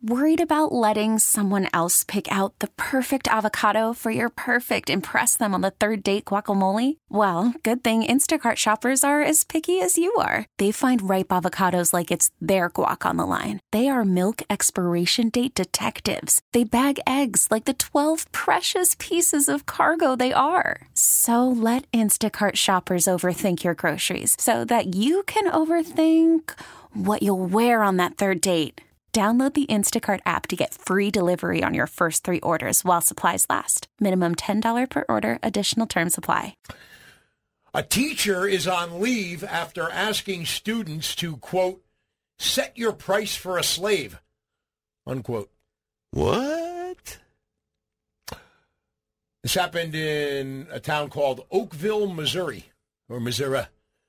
Worried about letting someone else pick out the perfect avocado for your perfect impress them on the third date guacamole? Well, good thing Instacart shoppers are as picky as you are. They find ripe avocados like it's their guac on the line. They are milk expiration date detectives. They bag eggs like the 12 precious pieces of cargo they are. So let Instacart shoppers overthink your groceries so that you can overthink what you'll wear on that third date. Download the Instacart app to get free delivery on your first 3 orders while supplies last. Minimum $10 per order. Additional terms apply. A teacher is on leave after asking students to, quote, set your price for a slave, unquote. What? This happened in a town called Oakville, Missouri, or Missouri.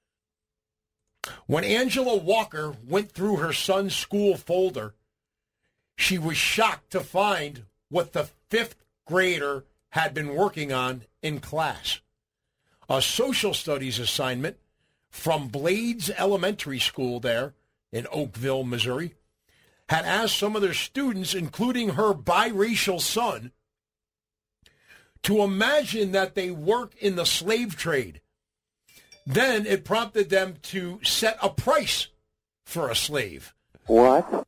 When Angela Walker went through her son's school folder, she was shocked to find what the 5th grader had been working on in class. A social studies assignment from Blades Elementary School there in Oakville, Missouri, had asked some of their students, including her biracial son, to imagine that they work in the slave trade. Then it prompted them to set a price for a slave. What?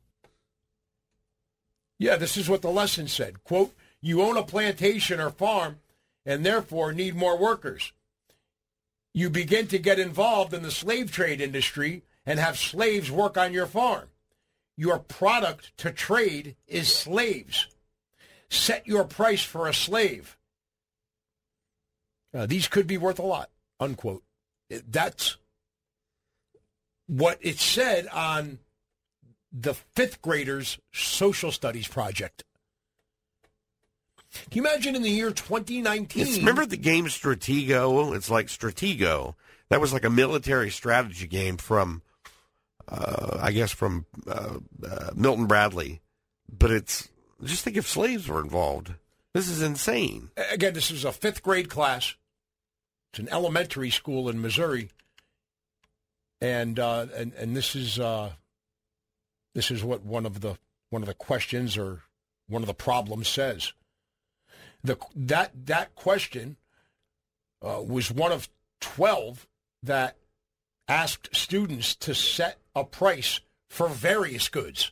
Yeah, this is what the lesson said. Quote, you own a plantation or farm and therefore need more workers. You begin to get involved in the slave trade industry and have slaves work on your farm. Your product to trade is slaves. Set your price for a slave. These could be worth a lot, unquote. That's what it said on the 5th graders' social studies project. Can you imagine in the year 2019? Remember the game Stratego? It's like Stratego. That was like a military strategy game from, Milton Bradley. But just think if slaves were involved. This is insane. Again, this is a 5th grade class. It's an elementary school in Missouri, and this is what one of the questions or one of the problems says. That question was one of 12 that asked students to set a price for various goods.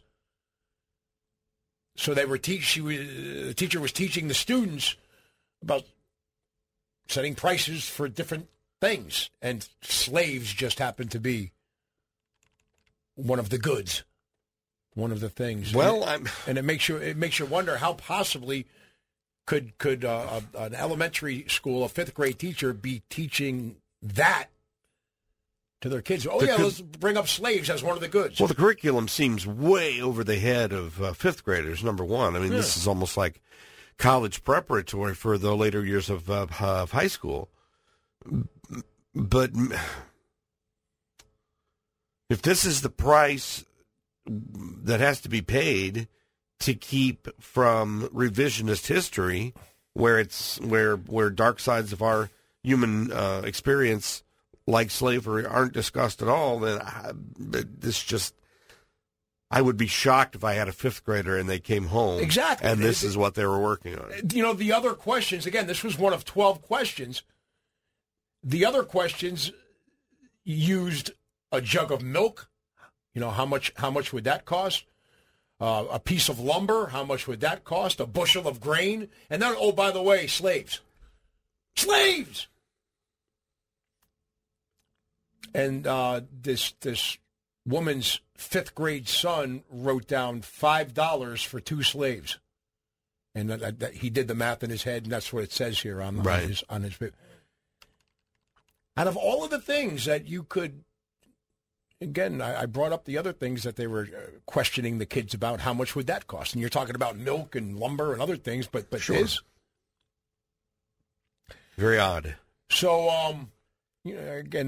So the teacher was teaching the students about setting prices for different things, and slaves just happened to be one of the goods, one of the things. Well, and it makes you wonder how possibly could an elementary school, a 5th grade teacher, be teaching that to their kids. Let's bring up slaves as one of the goods. Well, the curriculum seems way over the head of 5th graders, number one. I mean, This is almost like college preparatory for the later years of high school. But if this is the price that has to be paid to keep from revisionist history, where dark sides of our human experience, like slavery, aren't discussed at all, then I would be shocked if I had a 5th grader and they came home. Exactly. And this is what they were working on. The other questions, again, this was one of 12 questions. The other questions used a jug of milk. How much would that cost? A piece of lumber, how much would that cost? A bushel of grain? And then, by the way, slaves. Slaves! And this woman's 5th grade son wrote down $5 for 2 slaves, and that he did the math in his head, and that's what it says here on his. Out of all of the things that you could, again, I brought up the other things that they were questioning the kids about. How much would that cost? And you're talking about milk and lumber and other things, but sure. This very odd. So, again,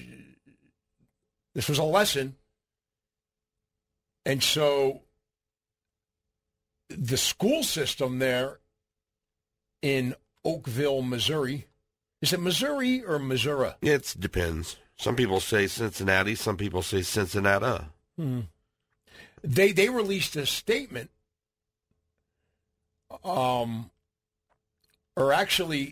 this was a lesson. And so the school system there in Oakville, Missouri, is it Missouri or Missouri? It depends. Some people say Cincinnati. Some people say Cincinnati. They released a statement or actually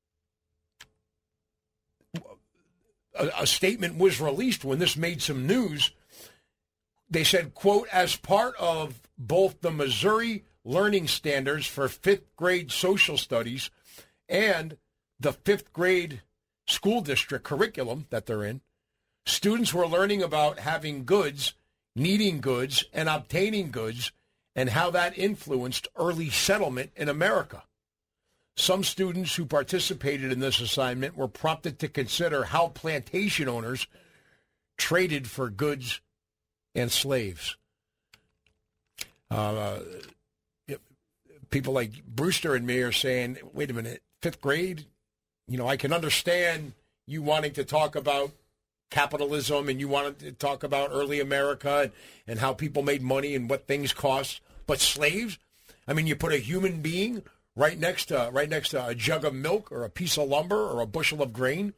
a statement was released when this made some news. They said, quote, as part of both the Missouri Learning Standards for fifth grade social studies and the fifth grade school district curriculum that they're in, students were learning about having goods, needing goods, and obtaining goods, and how that influenced early settlement in America. Some students who participated in this assignment were prompted to consider how plantation owners traded for goods and slaves. People like Brewster and me are saying, wait a minute, fifth grade? You know, I can understand you wanting to talk about capitalism and you wanted to talk about early America and how people made money and what things cost. But slaves? I mean, you put a human being right next to a jug of milk or a piece of lumber or a bushel of grain.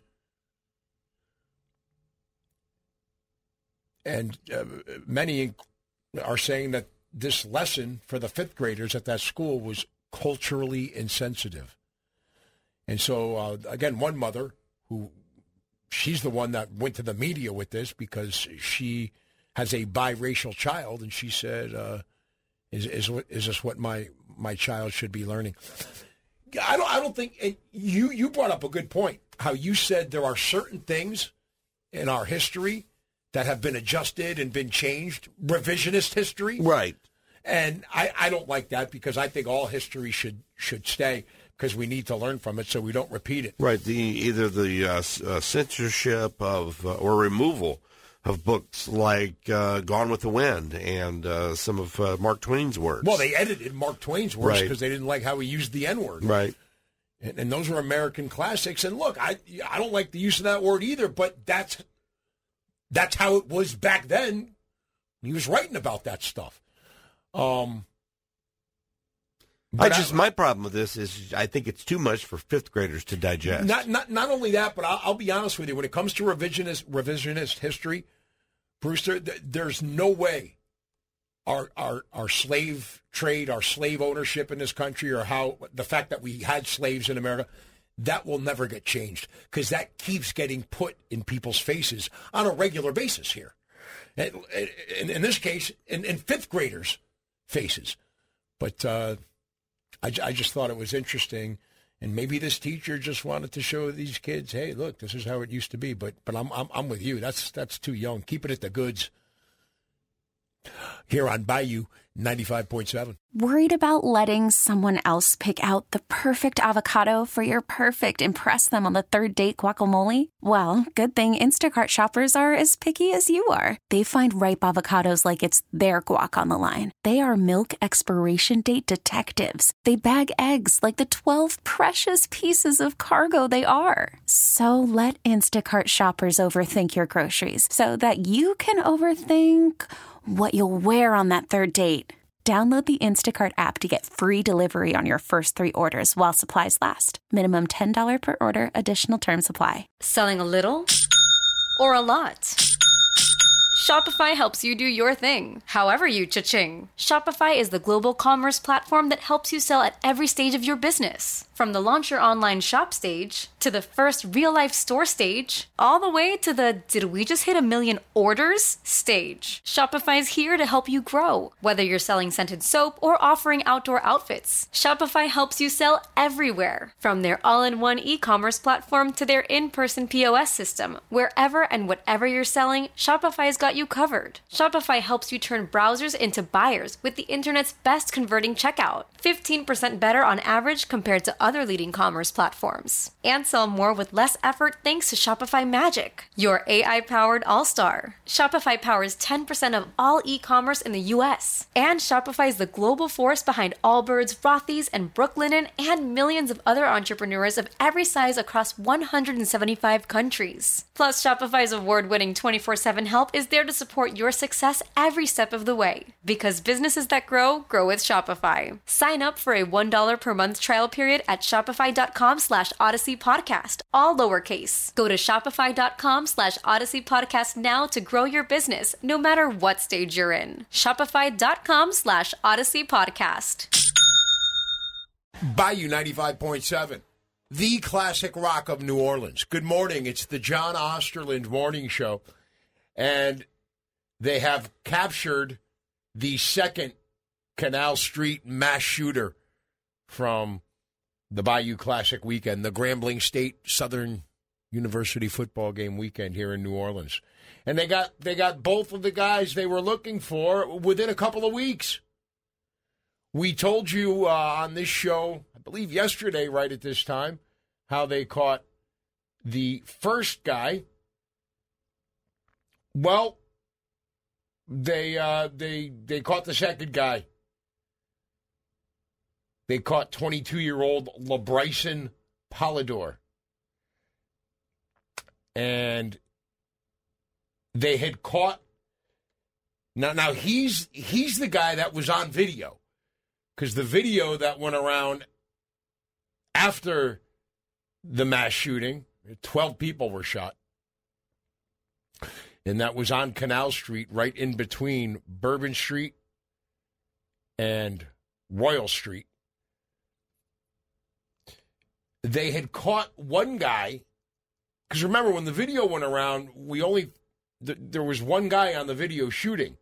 And many are saying that this lesson for the fifth graders at that school was culturally insensitive. And so, again, one mother she's the one that went to the media with this because she has a biracial child, and she said, is this what my child should be learning? I don't think, and you brought up a good point, how you said there are certain things in our history that have been adjusted and been changed, revisionist history. Right. And I don't like that because I think all history should stay because we need to learn from it so we don't repeat it. Right. Either the censorship of or removal of books like Gone with the Wind and some of Mark Twain's works. Well, they edited Mark Twain's works because Right. they didn't like how he used the N-word. Right. And those are American classics. And look, I don't like the use of that word either, but that's how it was back then. He was writing about that stuff. My problem with this is I think it's too much for fifth graders to digest. Not only that, but I'll be honest with you. When it comes to revisionist history, Brewster, there's no way our slave trade, our slave ownership in this country, or how the fact that we had slaves in America, that will never get changed because that keeps getting put in people's faces on a regular basis here. In this case, in fifth graders' faces. But I just thought it was interesting, and maybe this teacher just wanted to show these kids, hey, look, this is how it used to be. But I'm with you. That's too young. Keep it at the goods. Here on Bayou 95.7. Worried about letting someone else pick out the perfect avocado for your perfect impress them on the third date guacamole? Well, good thing Instacart shoppers are as picky as you are. They find ripe avocados like it's their guac on the line. They are milk expiration date detectives. They bag eggs like the 12 precious pieces of cargo they are. So let Instacart shoppers overthink your groceries so that you can overthink what you'll wear on that third date. Download the Instacart app to get free delivery on your first 3 orders while supplies last. Minimum $10 per order. Additional terms apply. Selling a little or a lot? Shopify helps you do your thing, however you cha-ching. Shopify is the global commerce platform that helps you sell at every stage of your business. From the launch your online shop stage, to the first real-life store stage, all the way to the did we just hit 1 million orders stage. Shopify is here to help you grow. Whether you're selling scented soap or offering outdoor outfits, Shopify helps you sell everywhere. From their all-in-one e-commerce platform to their in-person POS system, wherever and whatever you're selling, Shopify's got you covered. Shopify helps you turn browsers into buyers with the internet's best converting checkout. 15% better on average compared to other leading commerce platforms. And sell more with less effort thanks to Shopify Magic, your AI-powered all-star. Shopify powers 10% of all e-commerce in the U.S. And Shopify is the global force behind Allbirds, Rothy's, and Brooklinen, and millions of other entrepreneurs of every size across 175 countries. Plus, Shopify's award-winning 24/7 help is there to support your success every step of the way. Because businesses that grow, grow with Shopify. Sign up for a $1 per month trial period at shopify.com/Odyssey Podcast, all lowercase. Go to shopify.com/Odyssey Podcast now to grow your business, no matter what stage you're in. Shopify.com/Odyssey Podcast. Bayou 95.7, the classic rock of New Orleans. Good morning. It's the John Osterland Morning Show. And they have captured the second Canal Street mass shooter from the Bayou Classic weekend, the Grambling State Southern University football game weekend here in New Orleans. And they got both of the guys they were looking for within a couple of weeks. We told you on this show, I believe yesterday, right at this time, how they caught the first guy. Well, they caught the second guy. They caught 22-year-old LeBryson Polidor. And they had caught... Now he's the guy that was on video. Because the video that went around after the mass shooting, 12 people were shot. And that was on Canal Street, right in between Bourbon Street and Royal Street. They had caught one guy, because remember, when the video went around, there was one guy on the video shooting.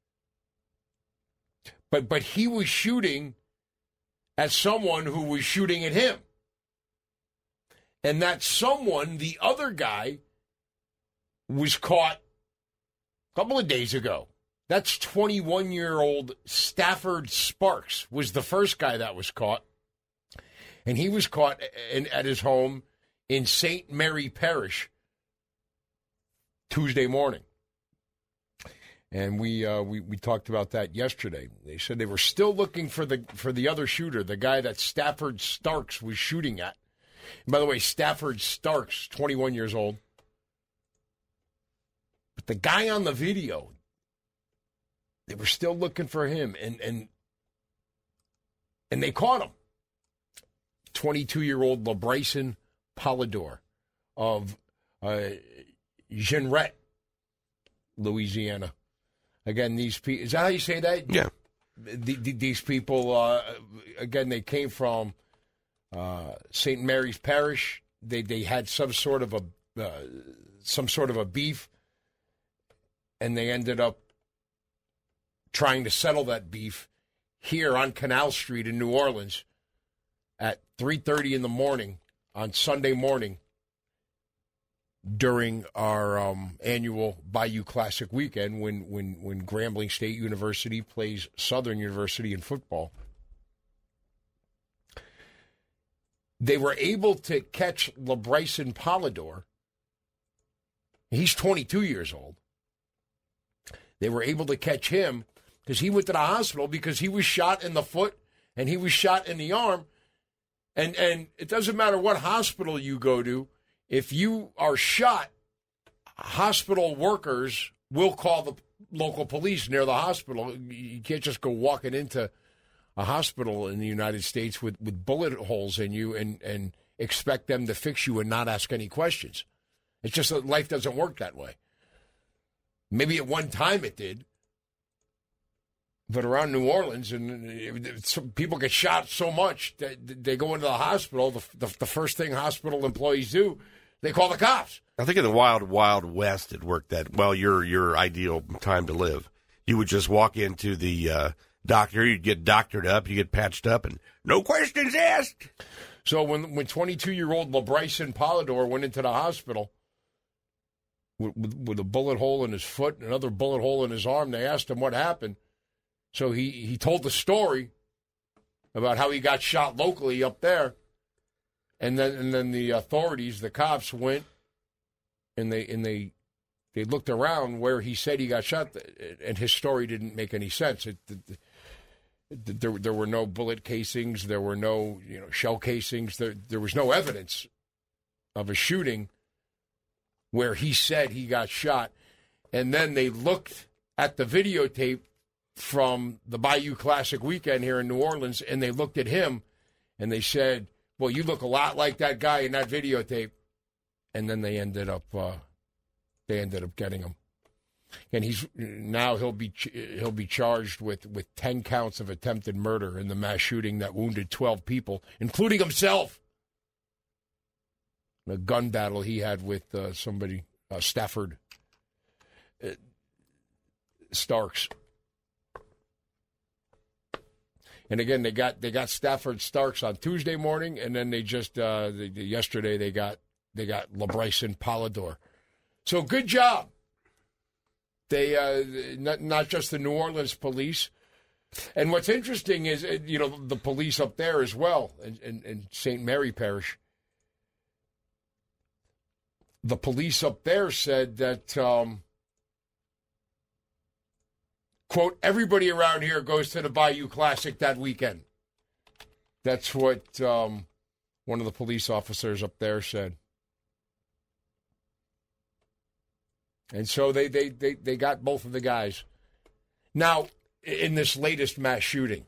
But he was shooting at someone who was shooting at him. And that someone, the other guy, was caught a couple of days ago. That's 21-year-old Stafford Sparks was the first guy that was caught. And he was caught at his home in St. Mary Parish Tuesday morning. And we talked about that yesterday. They said they were still looking for the other shooter, the guy that Stafford Starks was shooting at. And by the way, Stafford Starks, 21 years old. But the guy on the video, they were still looking for him, and they caught him. 22-year-old LeBryson Polidor of Jeanneret, Louisiana. Again, these people, is that how you say that? Yeah. These people, again, they came from St. Mary's Parish. They had some sort of a beef, and they ended up trying to settle that beef here on Canal Street in New Orleans at 3:30 in the morning on Sunday morning during our annual Bayou Classic weekend when Grambling State University plays Southern University in football. They were able to catch LeBryson Polidor. He's 22 years old. They were able to catch him because he went to the hospital because he was shot in the foot and he was shot in the arm. And it doesn't matter what hospital you go to. If you are shot, hospital workers will call the local police near the hospital. You can't just go walking into a hospital in the United States with bullet holes in you and expect them to fix you and not ask any questions. It's just that life doesn't work that way. Maybe at one time it did. But around New Orleans, and people get shot so much that they go into the hospital. The first thing hospital employees do, they call the cops. I think in the wild, wild west, it worked that, well, your ideal time to live. You would just walk into the doctor, you'd get doctored up, you get patched up, and no questions asked. So when 22-year-old LeBryson Polidor went into the hospital with a bullet hole in his foot and another bullet hole in his arm, they asked him what happened. So he told the story about how he got shot locally up there, and then the authorities, the cops, went and they looked around where he said he got shot, and his story didn't make any sense. There were no bullet casings, there were no shell casings, there was no evidence of a shooting where he said he got shot, and then they looked at the videotape from the Bayou Classic weekend here in New Orleans, and they looked at him, and they said, well, you look a lot like that guy in that videotape. And then they ended up getting him. And he'll be charged with 10 counts of attempted murder in the mass shooting that wounded 12 people, including himself. A gun battle he had with somebody, Stafford Starks. And again, they got Stafford Starks on Tuesday morning, and then they just yesterday they got LeBryson Polidor. So good job. They not just the New Orleans police, and what's interesting is the police up there as well in St. Mary Parish. The police up there said that, quote, everybody around here goes to the Bayou Classic that weekend. That's what one of the police officers up there said. And so they got both of the guys. Now, in this latest mass shooting,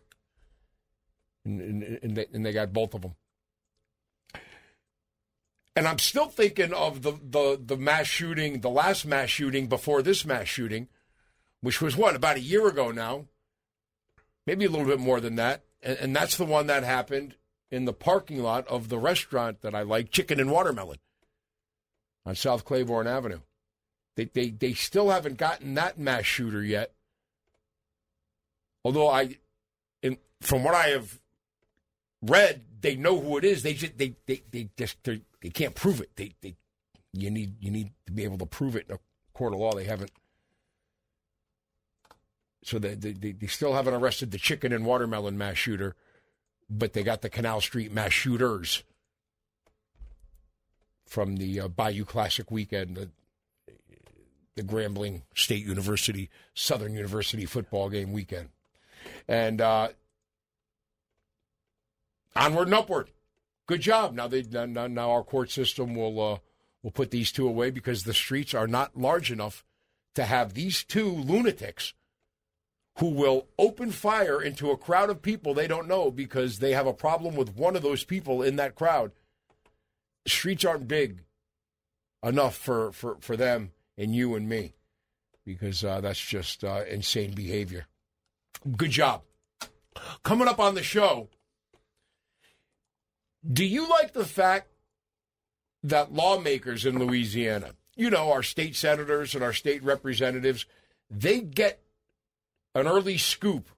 and they got both of them. And I'm still thinking of the mass shooting, the last mass shooting before this mass shooting, which was, about a year ago now? Maybe a little bit more than that. And that's the one that happened in the parking lot of the restaurant that I like, Chicken and Watermelon, on South Claiborne Avenue. They still haven't gotten that mass shooter yet. Although from what I have read, they know who it is. They can't prove it. You need to be able to prove it in a court of law. They haven't. So they still haven't arrested the Chicken and Watermelon mass shooter, but they got the Canal Street mass shooters from the Bayou Classic weekend, the Grambling State University, Southern University football game weekend. And onward and upward. Good job. Now our court system will put these two away because the streets are not large enough to have these two lunatics who will open fire into a crowd of people they don't know because they have a problem with one of those people in that crowd. Streets aren't big enough for them and you and me because that's just insane behavior. Good job. Coming up on the show, do you like the fact that lawmakers in Louisiana, our state senators and our state representatives, they get an early scoop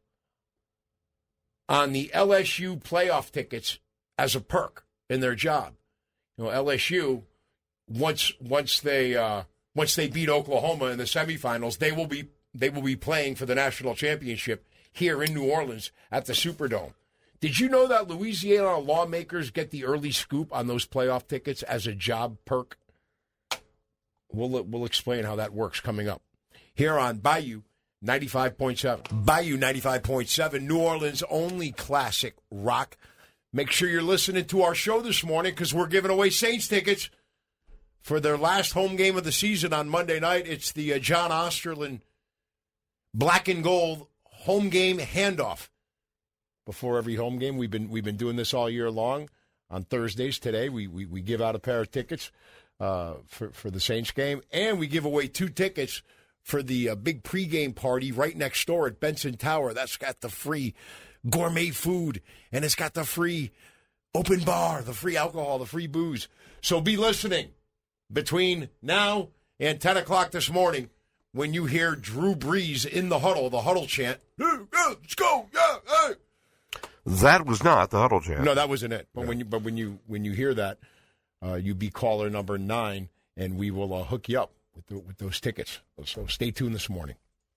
on the LSU playoff tickets as a perk in their job? LSU, once they beat Oklahoma in the semifinals, they will be playing for the national championship here in New Orleans at the Superdome. Did you know that Louisiana lawmakers get the early scoop on those playoff tickets as a job perk? We'll explain how that works coming up here on Bayou 95.7. Bayou 95.7, New Orleans' only classic rock. Make sure you're listening to our show this morning because we're giving away Saints tickets for their last home game of the season on Monday night. It's the John Osterland Black and Gold home game handoff. Before every home game, we've been doing this all year long. On Thursdays today, we give out a pair of tickets for the Saints game, and we give away 2 tickets for the big pregame party right next door at Benson Tower. That's got the free gourmet food, and it's got the free open bar, the free alcohol, the free booze. So be listening between now and 10 o'clock this morning when you hear Drew Brees in the huddle chant, hey, let's go, yeah, hey. That was not the huddle chant. No, that wasn't it. But when you hear that, you be caller number 9, and we will hook you up with those tickets. So stay tuned this morning.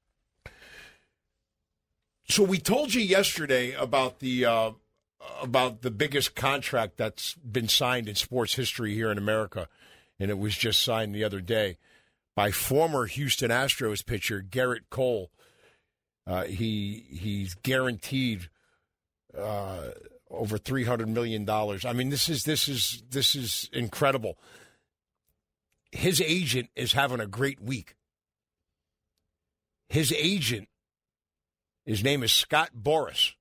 So we told you yesterday about the biggest contract that's been signed in sports history here in America, and it was just signed the other day by former Houston Astros pitcher Gerrit Cole. He's guaranteed over $300 million. I mean, this is incredible. His agent is having a great week. His agent, his name is Scott Boras.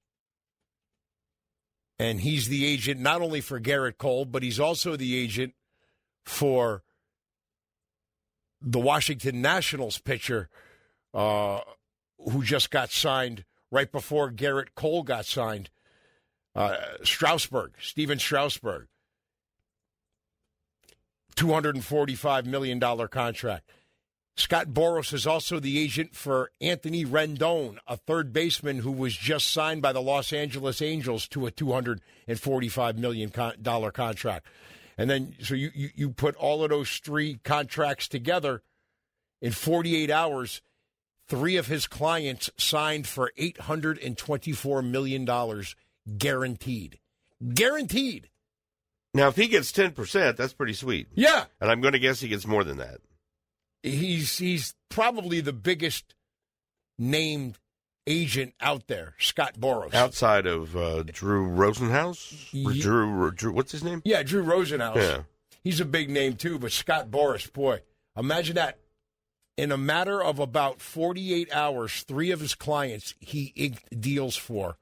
And he's the agent not only for Gerrit Cole, but he's also the agent for the Washington Nationals pitcher who just got signed right before Garrett Cole got signed. Steven Strasburg, $245 million contract. Scott Boras is also the agent for Anthony Rendon, a third baseman who was just signed by the Los Angeles Angels to a $245 million contract. And then, so you put all of those three contracts together in 48 hours, three of his clients signed for $824 million guaranteed. Guaranteed. Now, if he gets 10%, that's pretty sweet. Yeah. And I'm going to guess he gets more than that. He's probably the biggest named agent out there, Scott Boras. Outside of Drew Rosenhaus? Drew, what's his name? Yeah, Drew Rosenhaus. Yeah. He's a big name, too, but Scott Boras, boy, imagine that. In a matter of about 48 hours, three of his clients he inked deals for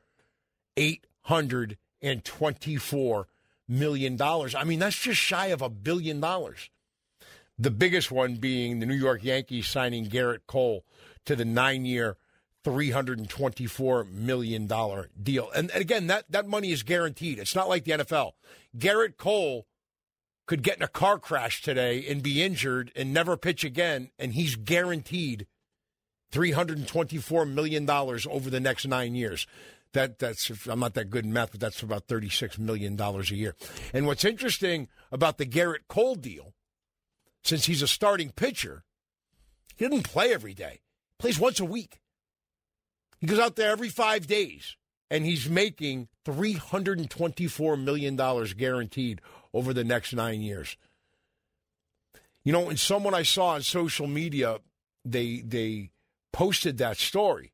$824 million. I mean, that's just shy of $1 billion. The biggest one being the New York Yankees signing Garrett Cole to the 9-year, $324 million deal. And again, that money is guaranteed. It's not like the NFL. Garrett Cole could get in a car crash today and be injured and never pitch again, and he's guaranteed $324 million over the next 9 years. That's I'm not that good in math, but that's about $36 million a year. And what's interesting about the Garrett Cole deal, since he's a starting pitcher, he doesn't play every day. He plays once a week. He goes out there every 5 days, and he's making $324 million guaranteed over the next 9 years. You know, and someone I saw on social media, they posted that story.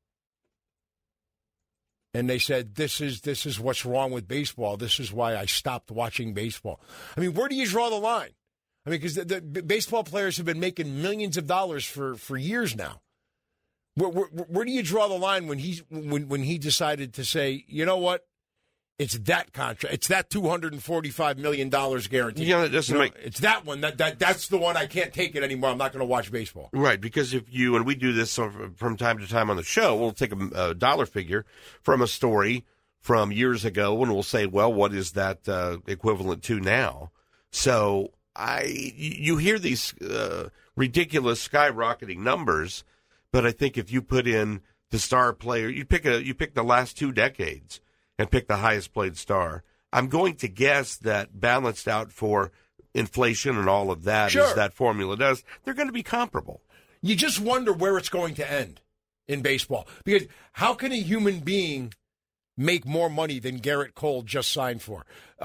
And they said, this is what's wrong with baseball. This is why I stopped watching baseball. I mean, where do you draw the line? I mean, because the baseball players have been making millions of dollars for years now. Where do you draw the line when he decided to say, you know what, it's that contract, it's that $245 million guaranteed. Yeah, that doesn't make. It's that one that's the one I can't take it anymore. I'm not going to watch baseball. Right, because if you, and we do this from time to time on the show, we'll take a dollar figure from a story from years ago, and we'll say, well, what is that equivalent to now? So you hear these ridiculous skyrocketing numbers, but I think if you put in the star player, you pick the last 2 decades and pick the highest paid star. I'm going to guess that balanced out for inflation and all of that, sure, as that formula does, they're going to be comparable. You just wonder where it's going to end in baseball. Because how can a human being make more money than Garrett Cole just signed for?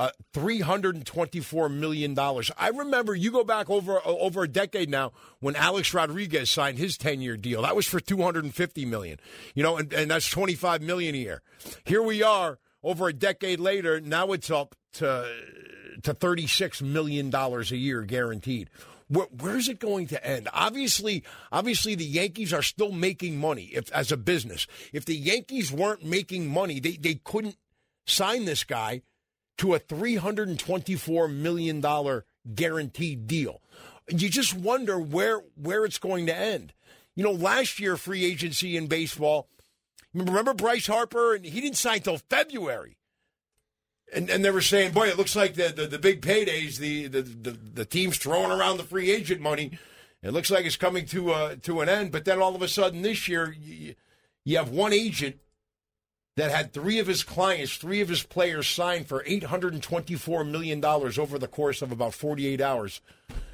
$324 million. I remember, you go back over a decade now, when Alex Rodriguez signed his 10-year deal. That was for $250 million. You know, and that's $25 million a year. Here we are, over a decade later, now it's up to $36 million a year guaranteed. Where's it going to end? Obviously, the Yankees are still making money as a business. If the Yankees weren't making money, they couldn't sign this guy to a $324 million guaranteed deal. You just wonder where it's going to end. You know, last year, free agency in baseball, remember Bryce Harper? And he didn't sign till February. And they were saying, boy, it looks like the big paydays, the team's throwing around the free agent money. It looks like it's coming to an end. But then all of a sudden this year, you have one agent that had three of his clients, three of his players signed for $824 million over the course of about 48 hours.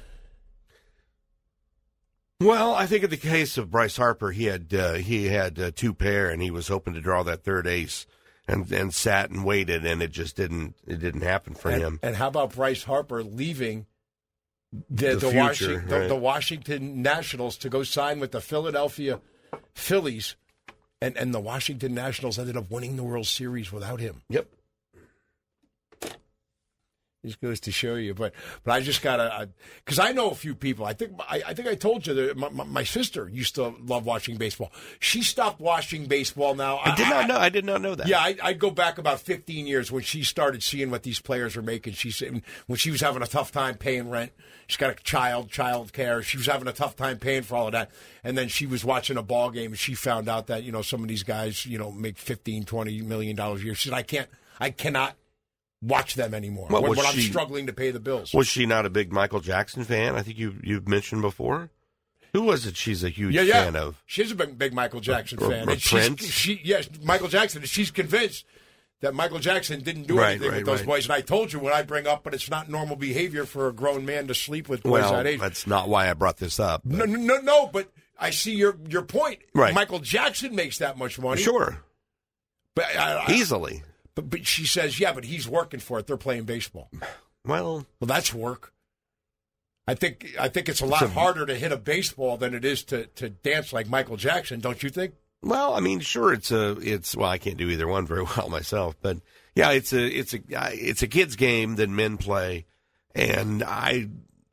Well, I think in the case of Bryce Harper, he had 2 pair, and he was hoping to draw that third ace. And sat and waited, and it just didn't happen for him. And how about Bryce Harper leaving the Washington Nationals to go sign with the Philadelphia Phillies, and the Washington Nationals ended up winning the World Series without him. Yep. Just goes to show you, but I just gotta, because I know a few people. I think I told you that my sister used to love watching baseball. She stopped watching baseball now. I did not know that. Yeah, I'd go back about 15 years when she started seeing what these players were making. She said when she was having a tough time paying rent, she's got a child care. She was having a tough time paying for all of that, and then she was watching a ball game and she found out that some of these guys make $15-20 million a year. She said, I cannot watch them anymore when I'm struggling to pay the bills. Was she not a big Michael Jackson fan? I think you've mentioned before. Who was it she's a huge fan of? She's a big Michael Jackson fan. And Prince? Michael Jackson. She's convinced that Michael Jackson didn't do anything with those boys. And I told you when I bring up, but it's not normal behavior for a grown man to sleep with boys that age. That's not why I brought this up. But. No, but I see your point. Right. Michael Jackson makes that much money. Sure. But easily. But she says, yeah, but he's working for it. They're playing baseball. Well, that's work. I think it's a lot harder to hit a baseball than it is to dance like Michael Jackson, don't you think? Well, I mean, sure, I can't do either one very well myself, but yeah, it's a kid's game that men play, and I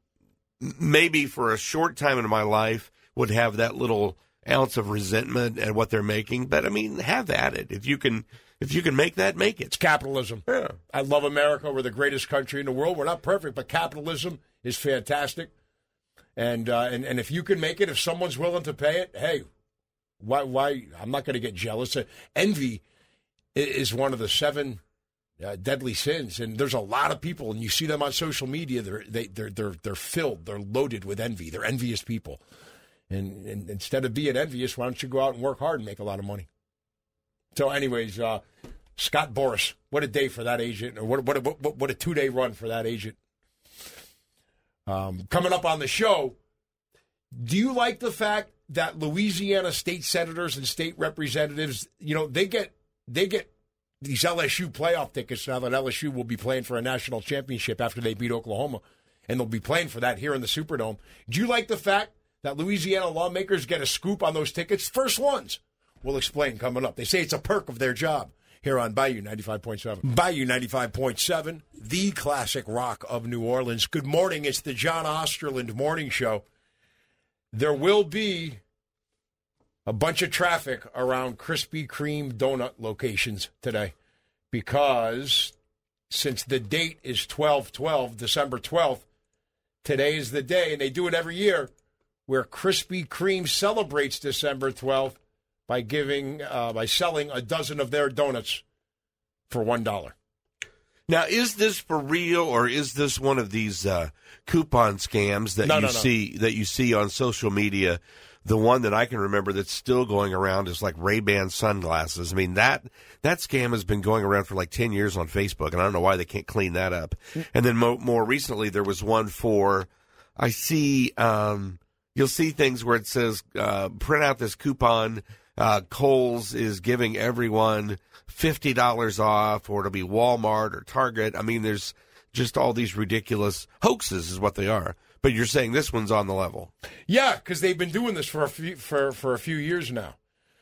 maybe for a short time in my life would have that little ounce of resentment at what they're making, but I mean, have at it. If you can make that, make it. It's capitalism. Yeah. I love America. We're the greatest country in the world. We're not perfect, but capitalism is fantastic. And if you can make it, if someone's willing to pay it, hey, why? I'm not going to get jealous. Envy is one of the 7 deadly sins, and there's a lot of people, and you see them on social media. They're filled. They're loaded with envy. They're envious people. And instead of being envious, why don't you go out and work hard and make a lot of money? So, anyways, Scott Boras, what a day for that agent, or what a 2-day run for that agent. Coming up on the show, do you like the fact that Louisiana state senators and state representatives, they get these LSU playoff tickets now that LSU will be playing for a national championship after they beat Oklahoma, and they'll be playing for that here in the Superdome. Do you like the fact that Louisiana lawmakers get a scoop on those tickets? First ones. We'll explain coming up. They say it's a perk of their job here on Bayou 95.7. Bayou 95.7, the classic rock of New Orleans. Good morning. It's the John Osterland Morning Show. There will be a bunch of traffic around Krispy Kreme donut locations today because since the date is 12/12, December 12th, today is the day, and they do it every year, where Krispy Kreme celebrates December 12th by selling a dozen of their donuts for $1. Now, is this for real, or is this one of these coupon scams that you see on social media? The one that I can remember that's still going around is like Ray-Ban sunglasses. I mean, that scam has been going around for like 10 years on Facebook, and I don't know why they can't clean that up. And then more recently, there was one for, I see, you'll see things where it says, print out this coupon. Kohl's is giving everyone $50 off, or it'll be Walmart or Target. I mean, there's just all these ridiculous hoaxes is what they are. But you're saying this one's on the level. Yeah, because they've been doing this for a few years now.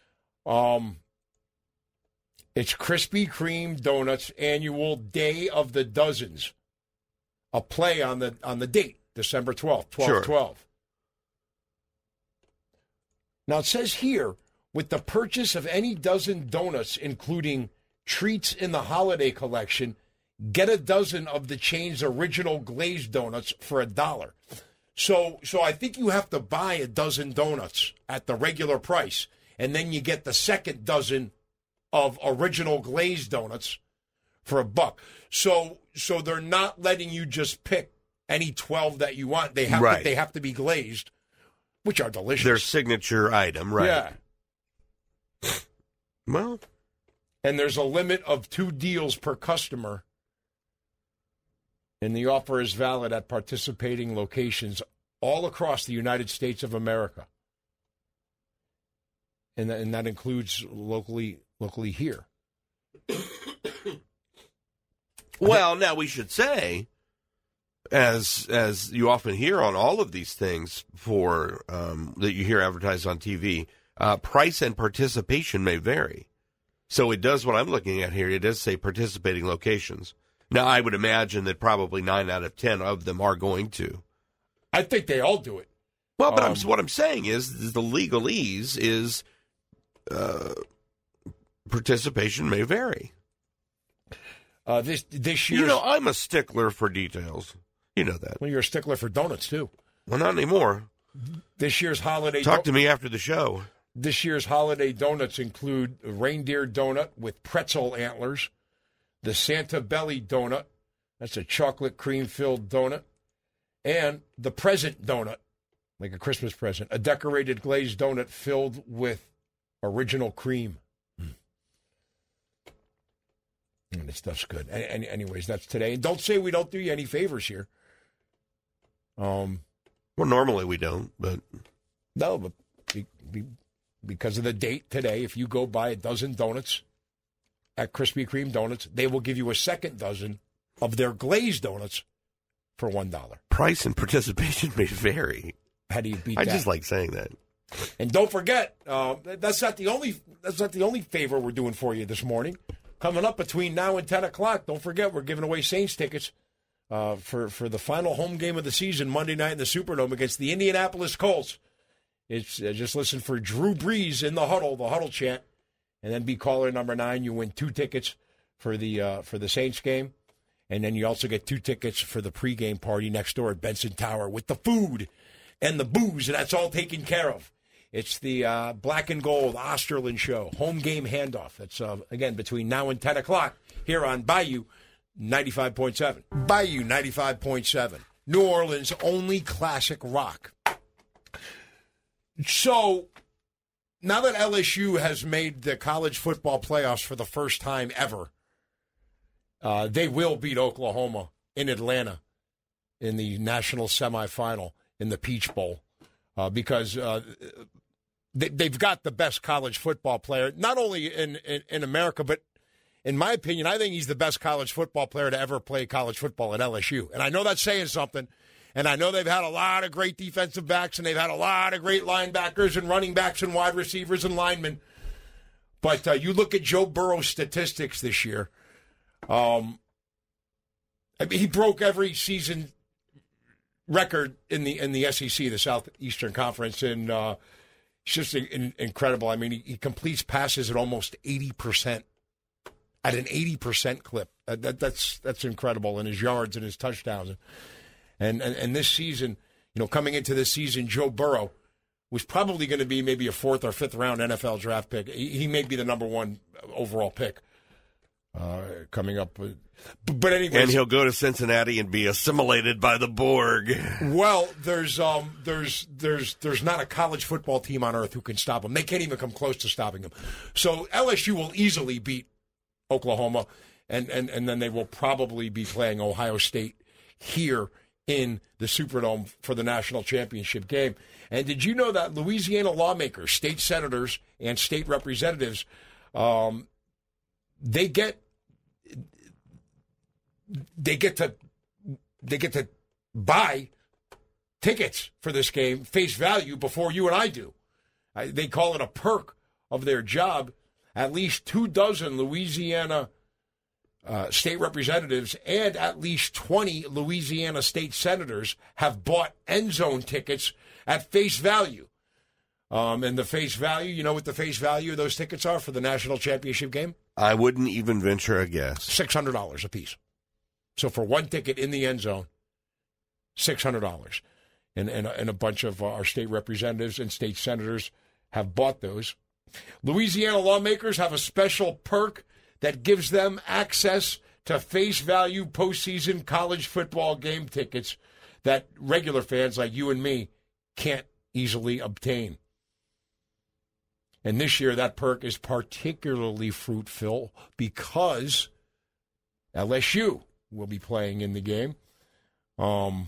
It's Krispy Kreme Donuts annual Day of the Dozens. A play on the date, December 12th, 12/12. Sure. Now it says here, with the purchase of any dozen donuts, including treats in the holiday collection, get a dozen of the chain's original glazed donuts for $1. So I think you have to buy a dozen donuts at the regular price, and then you get the second dozen of original glazed donuts for $1. So they're not letting you just pick any 12 that you want. They have to be glazed, which are delicious. Their signature item, right? Yeah. Well, and there's a limit of 2 deals per customer, and the offer is valid at participating locations all across the United States of America, and that includes locally here. Well, now we should say, as you often hear on all of these things for that you hear advertised on TV. Price and participation may vary. So it does, what I'm looking at here, it does say participating locations. Now, I would imagine that probably 9 out of 10 of them are going to. I think they all do it. Well, but what I'm saying is the legalese is participation may vary. This year, I'm a stickler for details. You know that. Well, you're a stickler for donuts too. Well, not anymore. This year's holiday. Talk to me after the show. This year's holiday donuts include a reindeer donut with pretzel antlers, the Santa Belly donut, that's a chocolate cream-filled donut, and the present donut, like a Christmas present, a decorated glazed donut filled with original cream. And this stuff's good. Anyways, that's today. And don't say we don't do you any favors here. Well, normally we don't, but... No, but because of the date today, if you go buy a dozen donuts at Krispy Kreme Donuts, they will give you a second dozen of their glazed donuts for $1. Price and participation may vary. How do you beat that? I just like saying that. And don't forget, that's not the only favor we're doing for you this morning. Coming up between now and 10 o'clock, don't forget we're giving away Saints tickets for the final home game of the season, Monday night in the Superdome against the Indianapolis Colts. It's just listen for Drew Brees in the huddle chant, and then be caller number 9. You win 2 tickets for the Saints game, and then you also get 2 tickets for the pregame party next door at Benson Tower with the food and the booze, and that's all taken care of. It's the Black and Gold Osterlin Show, home game handoff. That's, again, between now and 10 o'clock here on Bayou 95.7. Bayou 95.7, New Orleans' only classic rock. So, now that LSU has made the college football playoffs for the first time ever, they will beat Oklahoma in Atlanta in the national semifinal in the Peach Bowl because they've got the best college football player, not only in America, but in my opinion, I think he's the best college football player to ever play college football at LSU. And I know that's saying something. And I know they've had a lot of great defensive backs, and they've had a lot of great linebackers and running backs and wide receivers and linemen. But you look at Joe Burrow's statistics this year. He broke every season record in the SEC, the Southeastern Conference, and it's just incredible. I mean, he completes passes at almost 80%, at an 80% clip. That's incredible, and his yards and his touchdowns. And this season, coming into this season, Joe Burrow was probably going to be maybe a 4th or 5th round NFL draft pick. He may be the number 1 overall pick coming up. But anyway, and he'll go to Cincinnati and be assimilated by the Borg. Well, there's not a college football team on earth who can stop him. They can't even come close to stopping him. So LSU will easily beat Oklahoma, and then they will probably be playing Ohio State here in the Superdome for the national championship game. And did you know that Louisiana lawmakers, state senators, and state representatives, they get to buy tickets for this game face value before you and I do. They call it a perk of their job. At least 24 Louisiana state representatives and at least 20 Louisiana state senators have bought end zone tickets at face value. And the face value, you know what the face value of those tickets are for the national championship game? I wouldn't even venture a guess. $600 a piece. So for one ticket in the end zone, $600. And a bunch of our state representatives and state senators have bought those. Louisiana lawmakers have a special perk that gives them access to face value postseason college football game tickets that regular fans like you and me can't easily obtain. And this year that perk is particularly fruitful because LSU will be playing in the game. And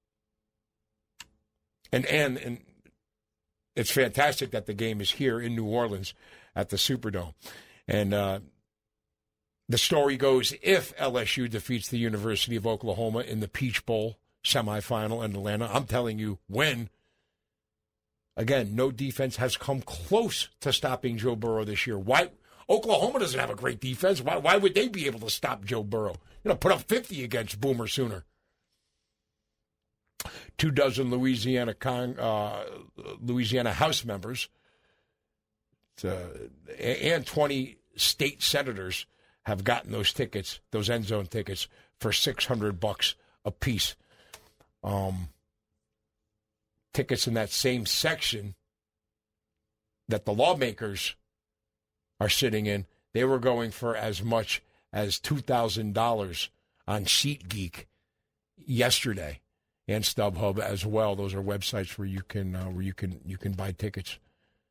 it's fantastic that the game is here in New Orleans at the Superdome. And the story goes, if LSU defeats the University of Oklahoma in the Peach Bowl semifinal in Atlanta, I'm telling you when. Again, no defense has come close to stopping Joe Burrow this year. Why Oklahoma doesn't have a great defense. Why would they be able to stop Joe Burrow? Put up 50 against Boomer Sooner. 24 Louisiana House members and 20 state senators have gotten those tickets, those end zone tickets, for $600 a piece. Tickets in that same section that the lawmakers are sitting in, they were going for as much as $2,000 on SeatGeek yesterday, and StubHub as well. Those are websites where you can buy tickets.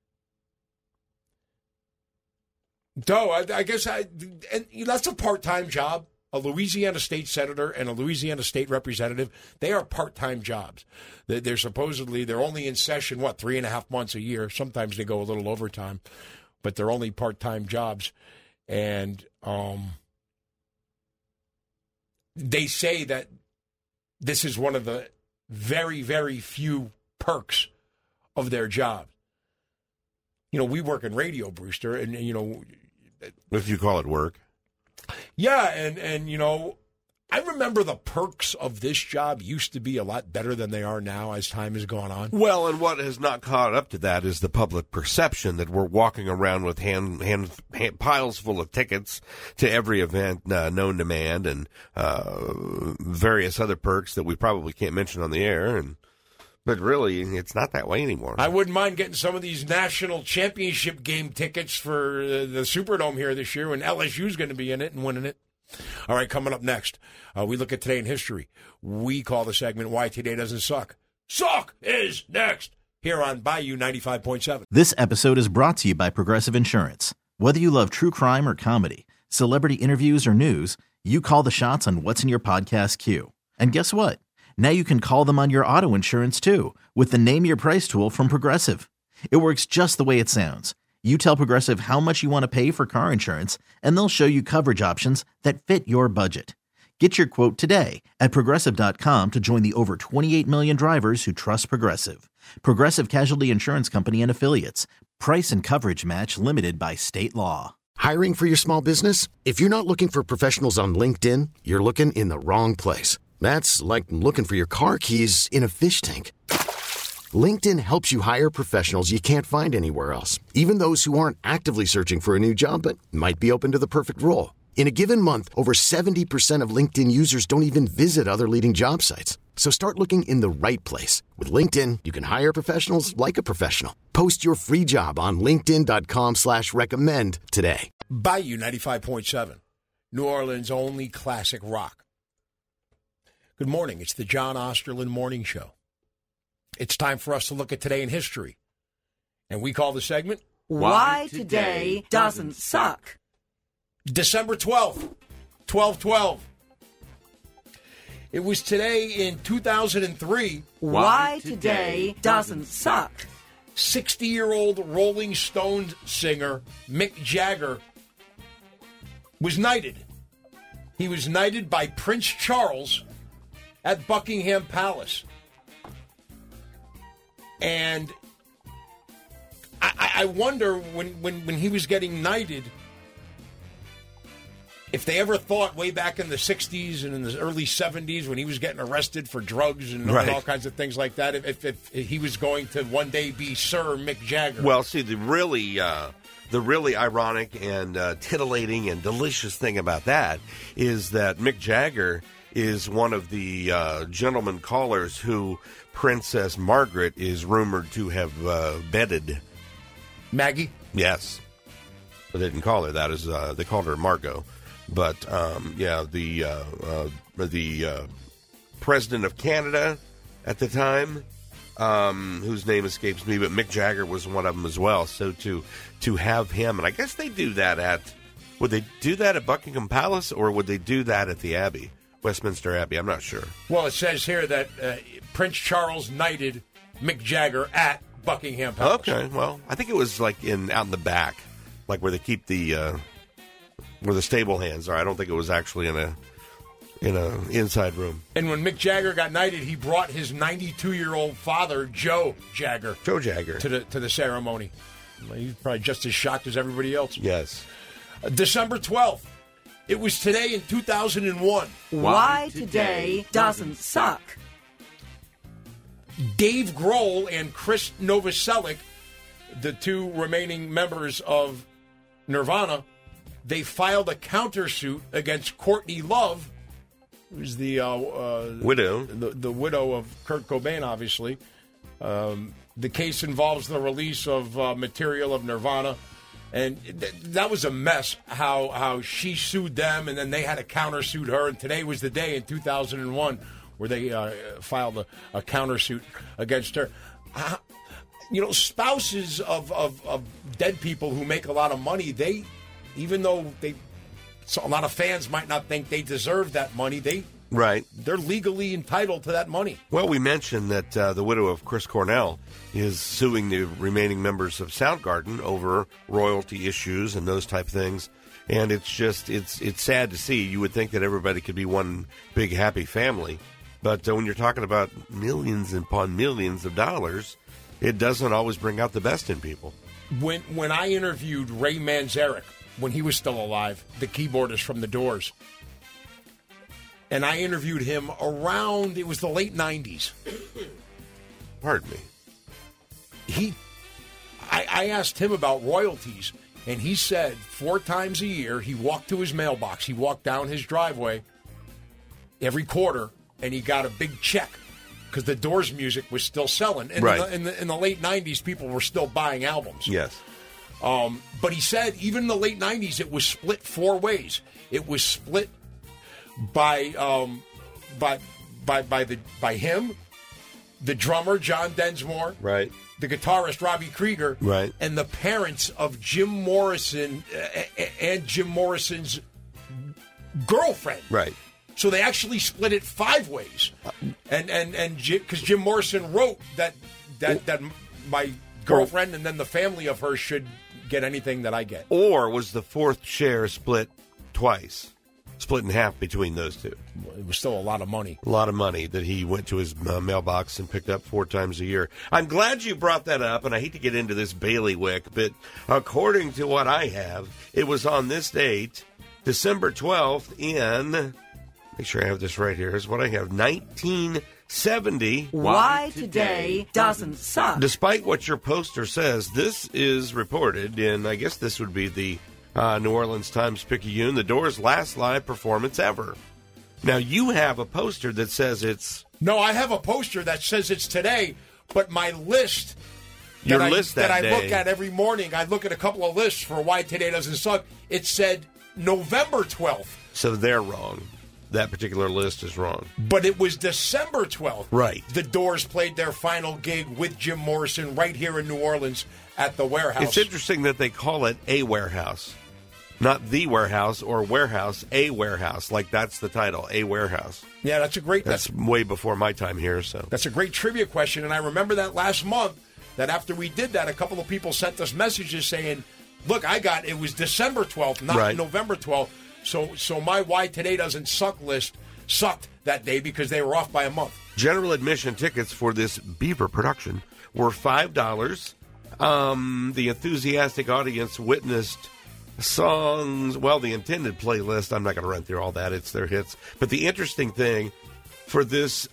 So I guess and that's a part-time job. A Louisiana state senator and a Louisiana state representative, they are part-time jobs. They're only in session, 3.5 months a year. Sometimes they go a little overtime, but they're only part-time jobs. And they say that this is one of the very, very few perks of their job. We work in radio, Brewster, and if you call it work. Yeah, and I remember the perks of this job used to be a lot better than they are now as time has gone on. Well, and what has not caught up to that is the public perception that we're walking around with hand piles full of tickets to every event known to man, and various other perks that we probably can't mention on the air. But really, it's not that way anymore. I wouldn't mind getting some of these national championship game tickets for the Superdome here this year when LSU's going to be in it and winning it. All right, coming up next, we look at Today in History. We call the segment Why Today Doesn't Suck. Suck is next here on Bayou 95.7. This episode is brought to you by Progressive Insurance. Whether you love true crime or comedy, celebrity interviews or news, you call the shots on what's in your podcast queue. And guess what? Now you can call them on your auto insurance, too, with the Name Your Price tool from Progressive. It works just the way it sounds. You tell Progressive how much you want to pay for car insurance, and they'll show you coverage options that fit your budget. Get your quote today at Progressive.com to join the over 28 million drivers who trust Progressive. Progressive Casualty Insurance Company and Affiliates. Price and coverage match limited by state law. Hiring for your small business? If you're not looking for professionals on LinkedIn, you're looking in the wrong place. That's like looking for your car keys in a fish tank. LinkedIn helps you hire professionals you can't find anywhere else, even those who aren't actively searching for a new job but might be open to the perfect role. In a given month, over 70% of LinkedIn users don't even visit other leading job sites. So start looking in the right place. With LinkedIn, you can hire professionals like a professional. Post your free job on linkedin.com/recommend today. Bayou 95.7, New Orleans' only classic rock. Good morning. It's the John Osterland Morning Show. It's time for us to look at Today in History. And we call the segment, Why Today Doesn't Suck. December 12th, 12/12. It was today in 2003. Why Today Doesn't Suck. 60-year-old Rolling Stones singer Mick Jagger was knighted. He was knighted by Prince Charles at Buckingham Palace. And I wonder when he was getting knighted, if they ever thought way back in the 60s and in the early 70s when he was getting arrested for drugs and all kinds of things like that, if he was going to one day be Sir Mick Jagger. Well, see, the really ironic and titillating and delicious thing about that is that Mick Jagger is one of the gentleman callers who Princess Margaret is rumored to have bedded. Maggie? Yes. But they didn't call her that. They called her Margot. But, the president of Canada at the time, whose name escapes me, but Mick Jagger was one of them as well. So to have him, and I guess they do that would they do that at Buckingham Palace, or would they do that at the Abbey, Westminster Abbey? I'm not sure. Well, it says here that Prince Charles knighted Mick Jagger at Buckingham Palace. Okay, well, I think it was like out in the back, like where they keep where the stable hands are. I don't think it was actually in a inside room. And when Mick Jagger got knighted, he brought his 92-year-old father, Joe Jagger, to the ceremony. He's probably just as shocked as everybody else. Yes. December 12th. It was today in 2001. Why today doesn't suck. Dave Grohl and Chris Novoselic, the two remaining members of Nirvana, they filed a countersuit against Courtney Love, who's the widow, the widow of Kurt Cobain, obviously. The case involves the release of material of Nirvana, and that was a mess. How she sued them, and then they had to countersuit her. And today was the day in 2001 where they filed a countersuit against her. Spouses of dead people who make a lot of money, even though a lot of fans might not think they deserve that money, they're legally entitled to that money. Well, we mentioned that the widow of Chris Cornell is suing the remaining members of Soundgarden over royalty issues and those type of things. And it's sad to see. You would think that everybody could be one big happy family. But when you're talking about millions upon millions of dollars, it doesn't always bring out the best in people. When I interviewed Ray Manzarek, when he was still alive, the keyboardist from The Doors, and I interviewed him around, it was the late 90s. Pardon me. I asked him about royalties, and he said 4 times a year he walked to his mailbox. He walked down his driveway every quarter, and he got a big check because the Doors music was still selling. And right. in the late 90s, people were still buying albums. Yes. But he said even in the late 90s, it was split 4 ways. It was split by him, the drummer John Densmore, right, the guitarist Robbie Krieger, right, and the parents of Jim Morrison and Jim Morrison's girlfriend, right. So they actually split it 5 ways, and because Jim Morrison wrote that my girlfriend and then the family of her should get anything that I get. Or was the 4th share split twice? Split in half between those two. It was still a lot of money. A lot of money that he went to his mailbox and picked up 4 times a year. I'm glad you brought that up, and I hate to get into this bailiwick, but according to what I have, it was on this date, December 12th in, make sure I have this right here, is what I have, 1970. Why today doesn't suck. Despite what your poster says, this is reported, and I guess this would be the New Orleans Times-Picayune, the Doors' last live performance ever. Now, you have a poster that says it's... No, I have a poster that says it's today, but my list... Your that list I that day. look at every morning, I look at a couple of lists for Why Today Doesn't Suck. It said November 12th. So they're wrong. That particular list is wrong. But it was December 12th. Right. The Doors played their final gig with Jim Morrison right here in New Orleans at the Warehouse. It's interesting that they call it a warehouse. Not the warehouse or warehouse, a warehouse. Like that's the title, a warehouse. Yeah, that's way before my time here. So that's a great trivia question, and I remember that last month. That after we did that, a couple of people sent us messages saying, "Look, it was December 12th, not right. November 12th." So my Why Today Doesn't Suck list sucked that day because they were off by a month. General admission tickets for this Beaver production were $5. The enthusiastic audience witnessed songs, the intended playlist, I'm not going to run through all that, it's their hits. But the interesting thing for this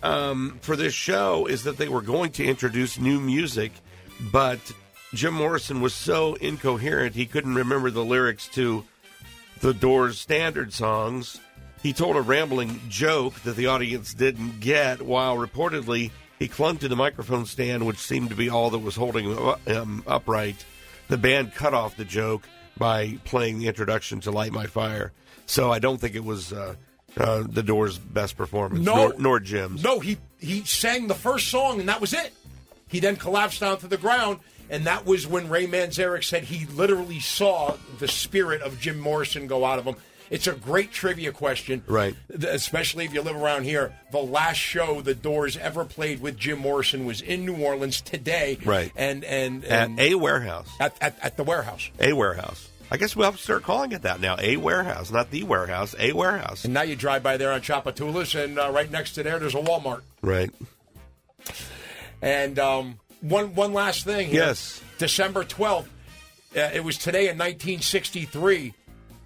show is that they were going to introduce new music, but Jim Morrison was so incoherent he couldn't remember the lyrics to the Doors' standard songs. He told a rambling joke that the audience didn't get, while reportedly he clung to the microphone stand, which seemed to be all that was holding him upright. The band cut off the joke by playing the introduction to Light My Fire. So I don't think it was the Doors' best performance, nor Jim's. No, he sang the first song, and that was it. He then collapsed down to the ground, and that was when Ray Manzarek said he literally saw the spirit of Jim Morrison go out of him. It's a great trivia question, right? Especially if you live around here. The last show the Doors ever played with Jim Morrison was in New Orleans today, right? And at a warehouse, at the Warehouse, a warehouse. I guess we'll have to start calling it that now. A warehouse, not the warehouse. A warehouse. And now you drive by there on Tchoupitoulas, and right next to there's a Walmart, right? And one last thing here. Yes, December 12th. It was today in 1963.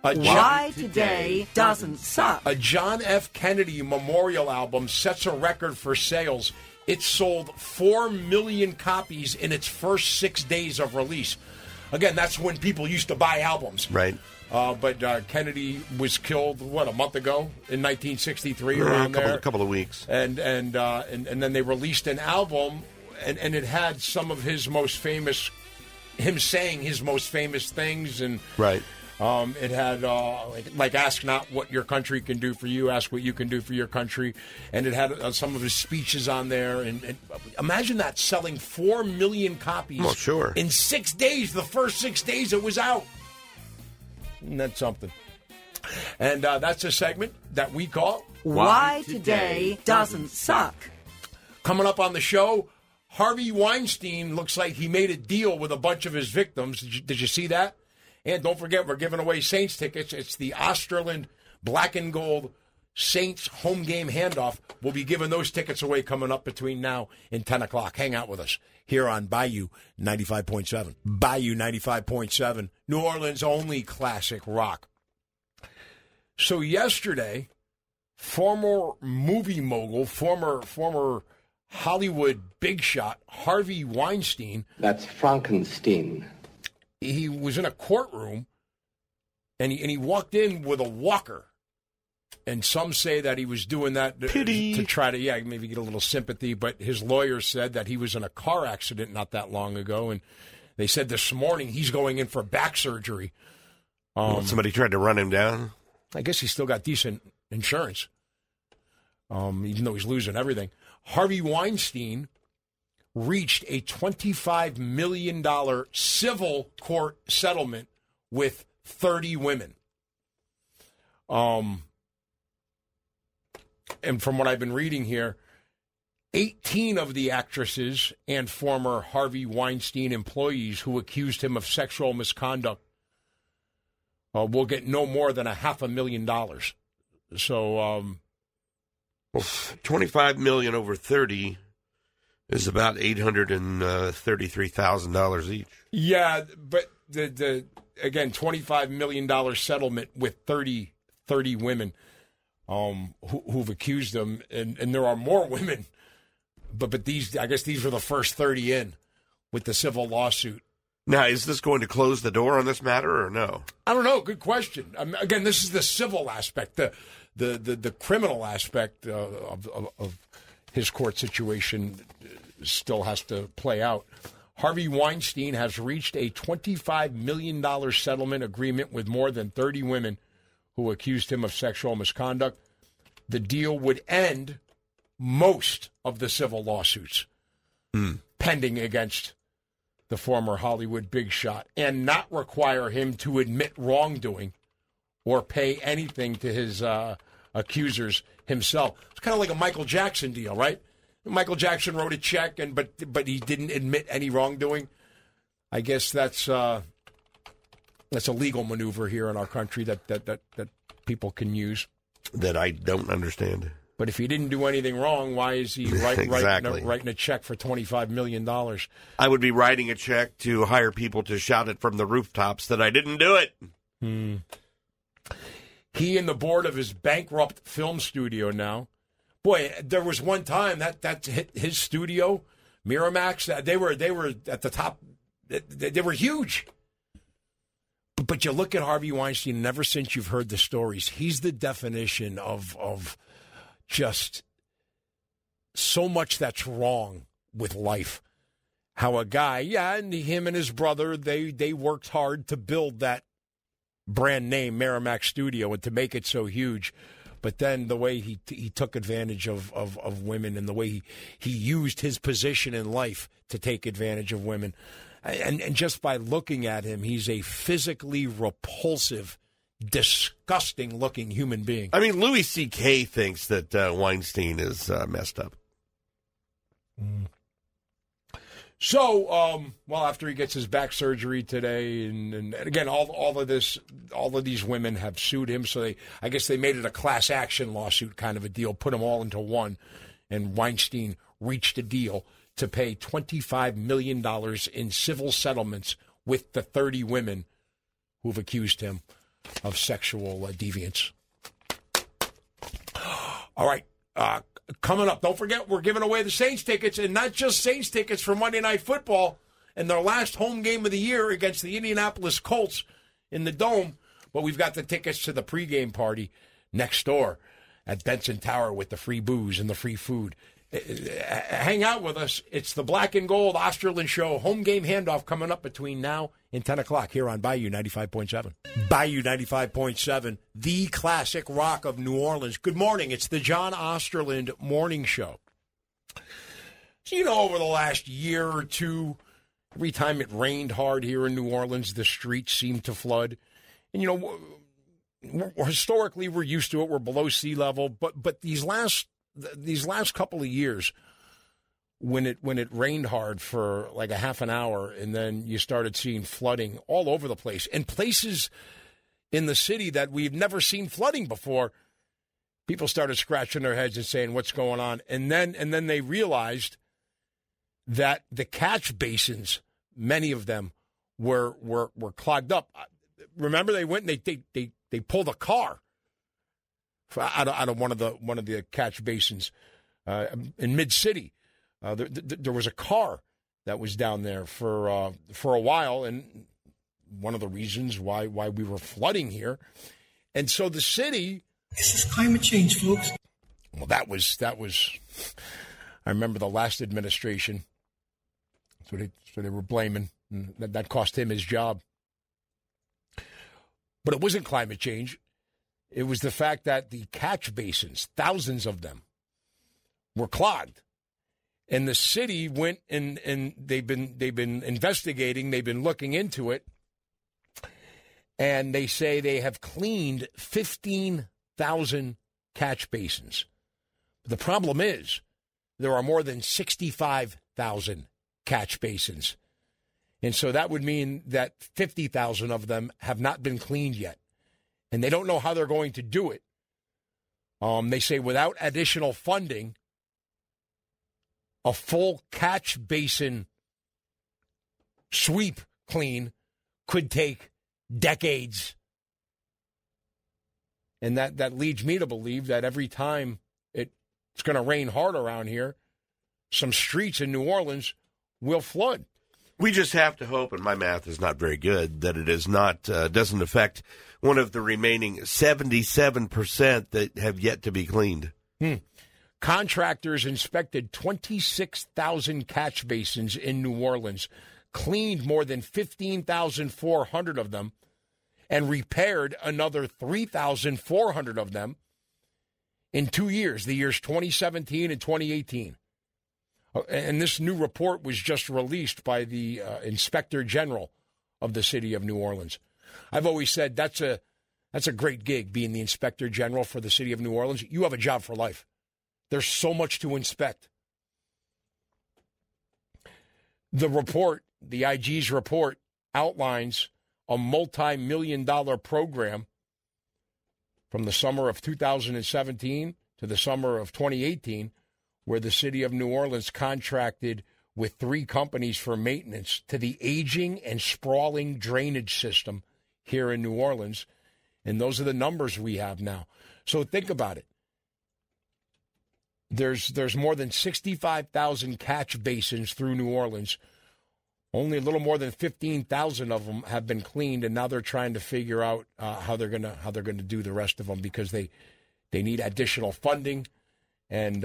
Why Today Doesn't Suck. A John F. Kennedy memorial album sets a record for sales. It sold 4 million copies in its first 6 days of release. Again, that's when people used to buy albums. Right. But Kennedy was killed, a month ago in 1963, around there. A couple of weeks. And then they released an album, and it had some of his most famous, him saying his most famous things. And right. It had, like, ask not what your country can do for you, ask what you can do for your country. And it had some of his speeches on there. And imagine that, selling 4 million copies in 6 days, the first 6 days it was out. Isn't that something? And that's a segment that we call Why Today Doesn't Suck. Coming up on the show, Harvey Weinstein looks like he made a deal with a bunch of his victims. Did you see that? And don't forget, we're giving away Saints tickets. It's the Osterland Black and Gold Saints home game handoff. We'll be giving those tickets away coming up between now and 10 o'clock. Hang out with us here on Bayou 95.7. Bayou 95.7, New Orleans' only classic rock. So yesterday, former movie mogul, former Hollywood big shot, Harvey Weinstein. That's Frankenstein. He was in a courtroom, and he walked in with a walker. And some say that he was doing that to try to, maybe get a little sympathy. But his lawyer said that he was in a car accident not that long ago. And they said this morning he's going in for back surgery. Somebody tried to run him down? I guess he's still got decent insurance, even though he's losing everything. Harvey Weinstein reached a $25 million civil court settlement with 30 women. And from what I've been reading here, 18 of the actresses and former Harvey Weinstein employees who accused him of sexual misconduct will get no more than $500,000. So, $25 million over 30 is about $833,000 each. Yeah, but the again, $25 million settlement with 30 women who've accused them, and there are more women, but these, I guess these were the first 30 in with the civil lawsuit. Now, is this going to close the door on this matter or no? I don't know. Good question. Again, this is the civil aspect. The criminal aspect of his court situation still has to play out. Harvey Weinstein has reached a $25 million settlement agreement with more than 30 women who accused him of sexual misconduct. The deal would end most of the civil lawsuits pending against the former Hollywood big shot and not require him to admit wrongdoing or pay anything to his accusers himself. It's kind of like a Michael Jackson deal, right? Michael Jackson wrote a check, but he didn't admit any wrongdoing. I guess that's a legal maneuver here in our country that people can use. That I don't understand. But if he didn't do anything wrong, why is he writing a check for $25 million? I would be writing a check to hire people to shout it from the rooftops that I didn't do it. He and the board of his bankrupt film studio now. Boy, there was one time that his studio, Miramax, they were at the top. They were huge. But you look at Harvey Weinstein, and ever since you've heard the stories, he's the definition of just so much that's wrong with life. How a guy, and him and his brother, they worked hard to build that brand name, Miramax Studio, and to make it so huge. But then the way he took advantage of women and the way he used his position in life to take advantage of women. And just by looking at him, he's a physically repulsive, disgusting-looking human being. I mean, Louis C.K. thinks that Weinstein is messed up. So, after he gets his back surgery today, and again, all of these women have sued him. So I guess they made it a class action lawsuit kind of a deal, put them all into one, and Weinstein reached a deal to pay $25 million in civil settlements with the 30 women who've accused him of sexual deviance. All right. Coming up, don't forget, we're giving away the Saints tickets, and not just Saints tickets for Monday Night Football and their last home game of the year against the Indianapolis Colts in the Dome, but we've got the tickets to the pregame party next door at Benson Tower with the free booze and the free food. Hang out with us. It's the Black and Gold Osterlin Show home game handoff coming up between now and 10 o'clock here on Bayou 95.7. Bayou 95.7, the classic rock of New Orleans. Good morning. It's the John Osterland Morning Show. So, you know, over the last year or two, every time it rained hard here in New Orleans, the streets seemed to flood. And, you know, historically, we're used to it. We're below sea level. But these last couple of years, when it rained hard for like a half an hour, and then you started seeing flooding all over the place, and places in the city that we've never seen flooding before, people started scratching their heads and saying, "What's going on?" And then they realized that the catch basins, many of them, were clogged up. Remember, they went and they pulled a car out of one of the catch basins in Mid-City. There was a car that was down there for a while, and one of the reasons why we were flooding here. And so the city. This is climate change, folks. Well, that was. I remember the last administration. So they were blaming, and that cost him his job. But it wasn't climate change. It was the fact that the catch basins, thousands of them, were clogged. And the city went and they've been investigating, they've been looking into it, and they say they have cleaned 15,000 catch basins. The problem is there are more than 65,000 catch basins. And so that would mean that 50,000 of them have not been cleaned yet. And they don't know how they're going to do it. They say without additional funding, a full catch basin sweep clean could take decades. And that leads me to believe that every time it's going to rain hard around here, some streets in New Orleans will flood. We just have to hope, and my math is not very good, that it is not doesn't affect one of the remaining 77% that have yet to be cleaned. Contractors inspected 26,000 catch basins in New Orleans, cleaned more than 15,400 of them, and repaired another 3,400 of them in 2 years, the years 2017 and 2018. And this new report was just released by the Inspector General of the city of New Orleans. I've always said that's a great gig, being the Inspector General for the city of New Orleans. You have a job for life. There's so much to inspect. The report, the IG's report, outlines a multi-million-dollar program from the summer of 2017 to the summer of 2018, where the city of New Orleans contracted with 3 companies for maintenance to the aging and sprawling drainage system here in New Orleans. And those are the numbers we have now. So think about it. There's more than 65,000 catch basins through New Orleans. Only a little more than 15,000 of them have been cleaned, and now they're trying to figure out how they're gonna do the rest of them, because they need additional funding. And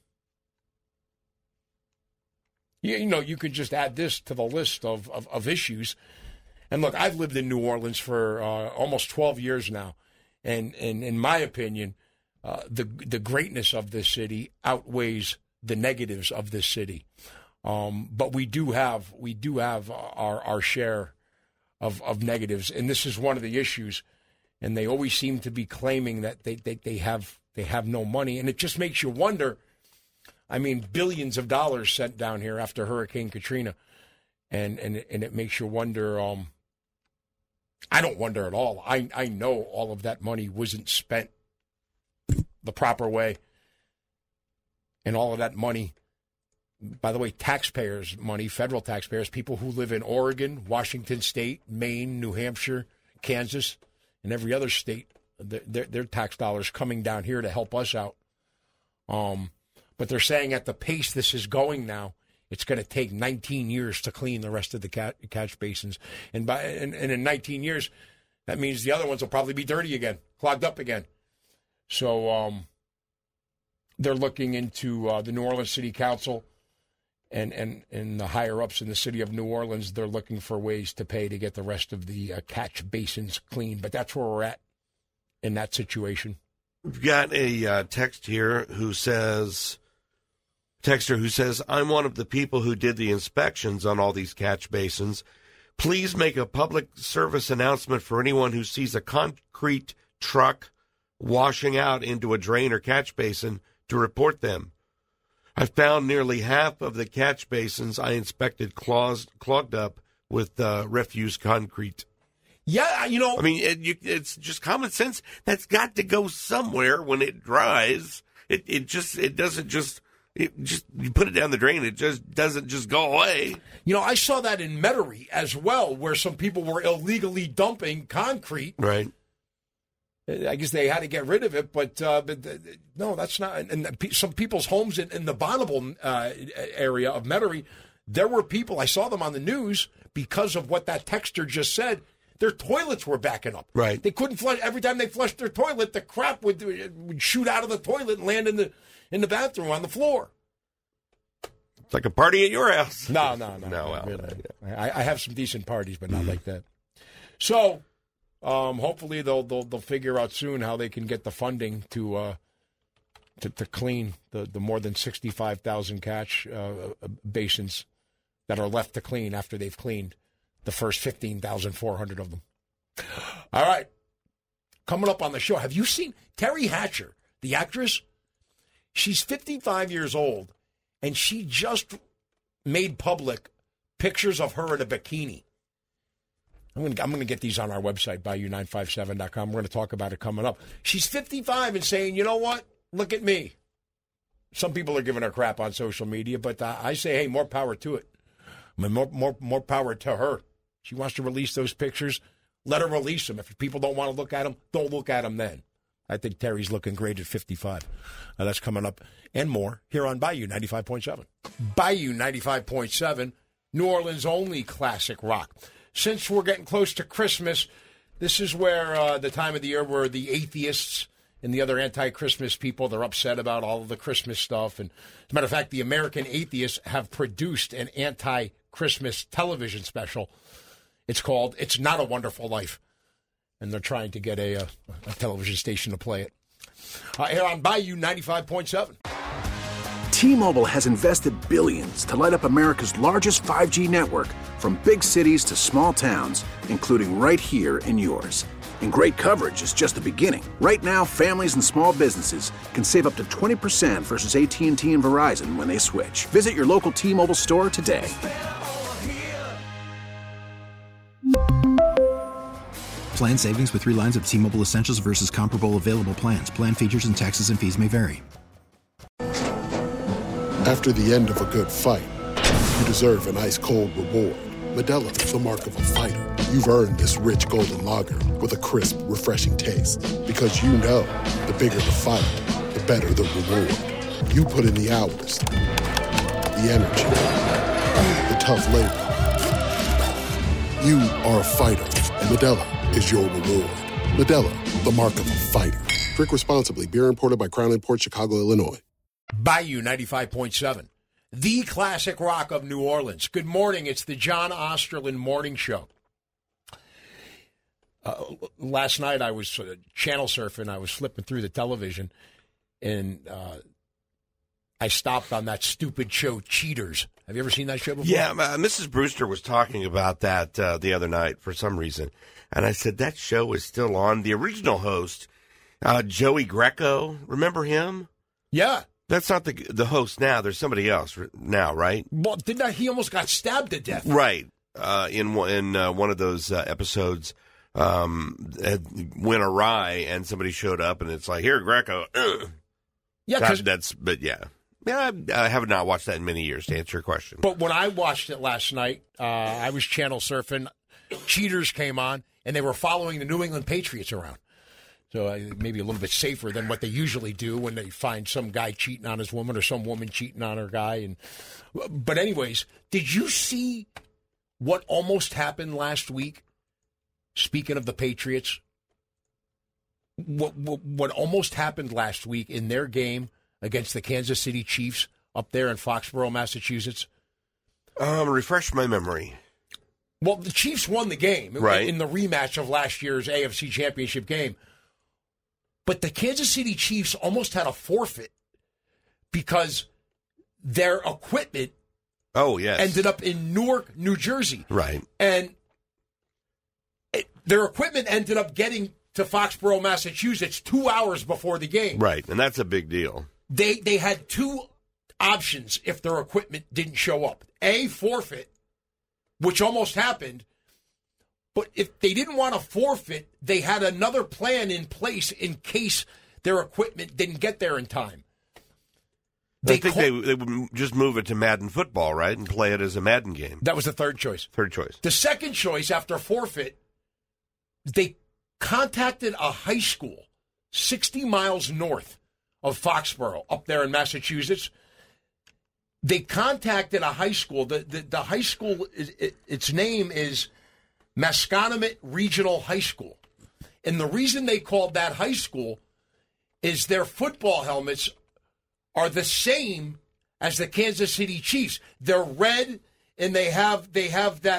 you can just add this to the list of issues. And look, I've lived in New Orleans for almost 12 years now, and in my opinion, the greatness of this city outweighs the negatives of this city. But we do have our share of negatives, and this is one of the issues. And they always seem to be claiming that they have no money, and it just makes you wonder. I mean, billions of dollars sent down here after Hurricane Katrina, and it makes you wonder. I don't wonder at all. I know all of that money wasn't spent the proper way, and all of that money, by the way, taxpayers' money, federal taxpayers, people who live in Oregon, Washington State, Maine, New Hampshire, Kansas, and every other state, their tax dollars coming down here to help us out. But they're saying at the pace this is going now, it's going to take 19 years to clean the rest of the catch basins. And in 19 years, that means the other ones will probably be dirty again, clogged up again. So they're looking into the New Orleans City Council and the higher-ups in the city of New Orleans. They're looking for ways to pay to get the rest of the catch basins clean. But that's where we're at in that situation. We've got a texter who says, I'm one of the people who did the inspections on all these catch basins. Please make a public service announcement for anyone who sees a concrete truck washing out into a drain or catch basin to report them. I found nearly half of the catch basins I inspected clogged up with refuse concrete. Yeah, you know. I mean, it's just common sense. That's got to go somewhere when it dries. You put it down the drain. It just doesn't just go away. You know, I saw that in Metairie as well, where some people were illegally dumping concrete. Right. I guess they had to get rid of it, but no, that's not. And some people's homes in the Bonneville area of Metairie, there were people, I saw them on the news because of what that texter just said. Their toilets were backing up. Right. They couldn't flush. Every time they flushed their toilet, the crap would shoot out of the toilet and land in the bathroom on the floor. It's like a party at your house. No. Well, really. I have some decent parties, but not like that. So, hopefully they'll figure out soon how they can get the funding to clean the more than 65,000 catch basins that are left to clean after they've cleaned the first 15,400 of them. All right. Coming up on the show, have you seen Terry Hatcher, the actress? She's 55 years old, and she just made public pictures of her in a bikini. I'm going to get these on our website, Bayou957.com. We're going to talk about it coming up. She's 55 and saying, you know what? Look at me. Some people are giving her crap on social media, but I say, hey, more power to it. I mean, more power to her. She wants to release those pictures. Let her release them. If people don't want to look at them, don't look at them then. I think Terry's looking great at 55. That's coming up and more here on Bayou 95.7. Bayou 95.7, New Orleans' only classic rock. Since we're getting close to Christmas, this is where the time of the year where the atheists and the other anti-Christmas people, they're upset about all of the Christmas stuff. And as a matter of fact, the American atheists have produced an anti-Christmas television special. It's called It's Not a Wonderful Life. And they're trying to get a television station to play it. Here on Bayou 95.7. T-Mobile has invested billions to light up America's largest 5G network, from big cities to small towns, including right here in yours. And great coverage is just the beginning. Right now, families and small businesses can save up to 20% versus AT&T and Verizon when they switch. Visit your local T-Mobile store today. Plan savings with 3 lines of T-Mobile Essentials versus comparable available plans. Plan features and taxes and fees may vary. After the end of a good fight, you deserve an ice-cold reward. Modelo is the mark of a fighter. You've earned this rich golden lager with a crisp, refreshing taste. Because you know, the bigger the fight, the better the reward. You put in the hours, the energy, the tough labor. You are a fighter, and Modelo is your reward. Modelo, the mark of a fighter. Drink responsibly. Beer imported by Crown Imports, Chicago, Illinois. Bayou 95.7, the classic rock of New Orleans. Good morning. It's the John Osterland Morning Show. Last night I was channel surfing. I was flipping through the television, and I stopped on that stupid show, Cheaters. Have you ever seen that show before? Yeah, Mrs. Brewster was talking about that the other night for some reason. And I said, that show is still on. The original host, Joey Greco, remember him? Yeah. That's not the host now. There's somebody else now, right? Well, he almost got stabbed to death. Right. In one of those episodes, went awry, and somebody showed up, and it's like, here, Greco. Yeah, Yeah, I have not watched that in many years, to answer your question. But when I watched it last night, I was channel surfing. Cheaters came on. and they were following the New England Patriots around. So maybe a little bit safer than what they usually do when they find some guy cheating on his woman or some woman cheating on her guy. But anyways, did you see what almost happened last week? Speaking of the Patriots, what almost happened last week in their game against the Kansas City Chiefs up there in Foxborough, Massachusetts? Refresh my memory. Well, the Chiefs won the game in the rematch of last year's AFC Championship game. But the Kansas City Chiefs almost had a forfeit because their equipment ended up in Newark, New Jersey. Right. And their equipment ended up getting to Foxborough, Massachusetts 2 hours before the game. Right, and that's a big deal. They had two options if their equipment didn't show up. A, forfeit, which almost happened. But if they didn't want to forfeit, they had another plan in place in case their equipment didn't get there in time. They would just move it to Madden football, right, and play it as a Madden game. That was the third choice. The second choice after forfeit, they contacted a high school 60 miles north of Foxborough, up there in Massachusetts. They contacted a high school. The high school, its name is Masconomet Regional High School. And the reason they called that high school is their football helmets are the same as the Kansas City Chiefs. They're red, and they have the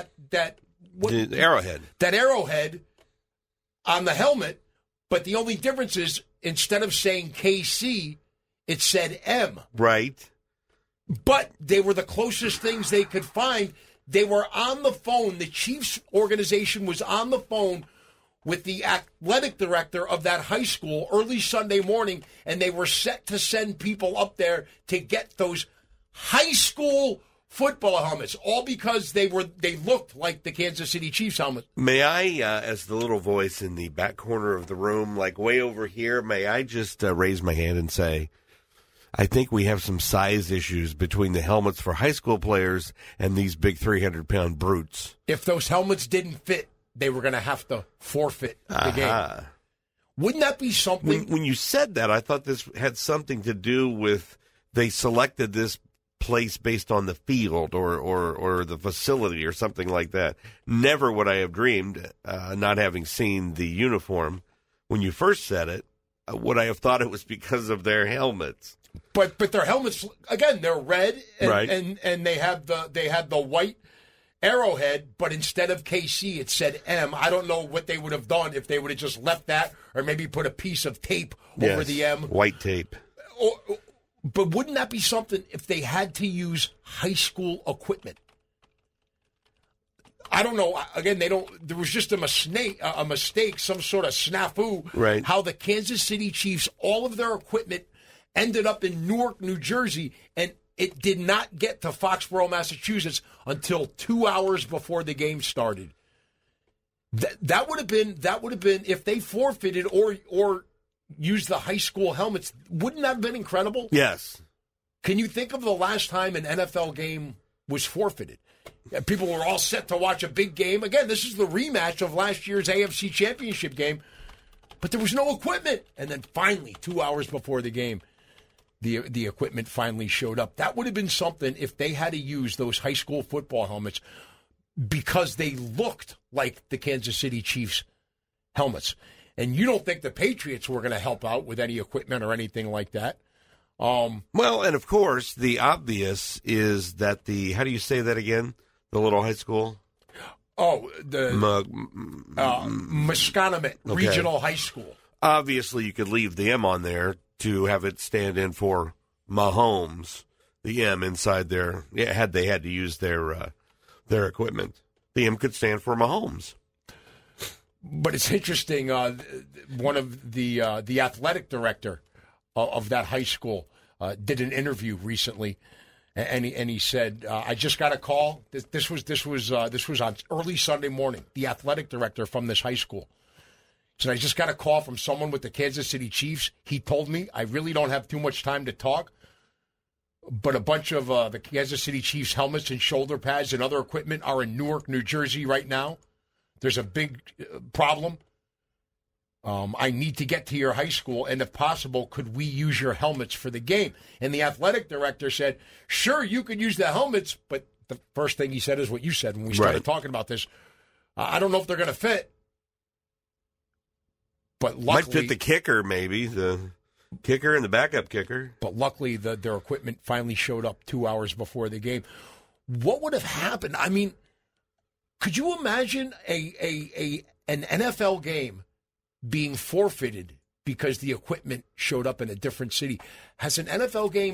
arrowhead. That arrowhead on the helmet, but the only difference is instead of saying KC, it said M. Right. But they were the closest things they could find. They were on the phone. The Chiefs organization was on the phone with the athletic director of that high school early Sunday morning, and they were set to send people up there to get those high school football helmets, all because they looked like the Kansas City Chiefs helmets. May I, as the little voice in the back corner of the room, like way over here, may I just raise my hand and say, I think we have some size issues between the helmets for high school players and these big 300-pound brutes. If those helmets didn't fit, they were going to have to forfeit the game. Wouldn't that be something? When you said that, I thought this had something to do with they selected this place based on the field or the facility or something like that. Never would I have dreamed, not having seen the uniform, when you first said it, would I have thought it was because of their helmets. But their helmets, again, they're red, and, right. and they had the white arrowhead, but instead of KC, it said M. I don't know what they would have done if they would have just left that, or maybe put a piece of tape over the M. White tape. But wouldn't that be something if they had to use high school equipment? I don't know. Again, there was just a mistake, some sort of snafu. Right. How the Kansas City Chiefs, all of their equipment ended up in Newark, New Jersey, and it did not get to Foxborough, Massachusetts until 2 hours before the game started. That would have been if they forfeited or used the high school helmets. Wouldn't that have been incredible? Yes. Can you think of the last time an NFL game was forfeited? People were all set to watch a big game. Again, this is the rematch of last year's AFC Championship game, but there was no equipment. And then finally, 2 hours before the game, the equipment finally showed up. That would have been something if they had to use those high school football helmets because they looked like the Kansas City Chiefs helmets. And you don't think the Patriots were going to help out with any equipment or anything like that? Well, and of course, the obvious is that how do you say that again? The little high school? Oh, the Masconomet Regional High School. Obviously, you could leave the M on there to have it stand in for Mahomes, the M inside there. Yeah, had they had to use their equipment, the M could stand for Mahomes. But it's interesting. One of the athletic director of that high school did an interview recently, and he said, "I just got a call. This was on early Sunday morning. The athletic director from this high school said, I just got a call from someone with the Kansas City Chiefs. He told me I really don't have too much time to talk, but a bunch of the Kansas City Chiefs helmets and shoulder pads and other equipment are in Newark, New Jersey right now. there's a big problem. I need to get to your high school, and if possible, could we use your helmets for the game? And the athletic director said, sure, you could use the helmets, but the first thing he said is what you said when we started talking about this. I don't know if they're going to fit. But luckily, might fit the kicker, maybe, the kicker and the backup kicker. But luckily, their equipment finally showed up 2 hours before the game. What would have happened? I mean, could you imagine an NFL game being forfeited because the equipment showed up in a different city? Has an NFL game?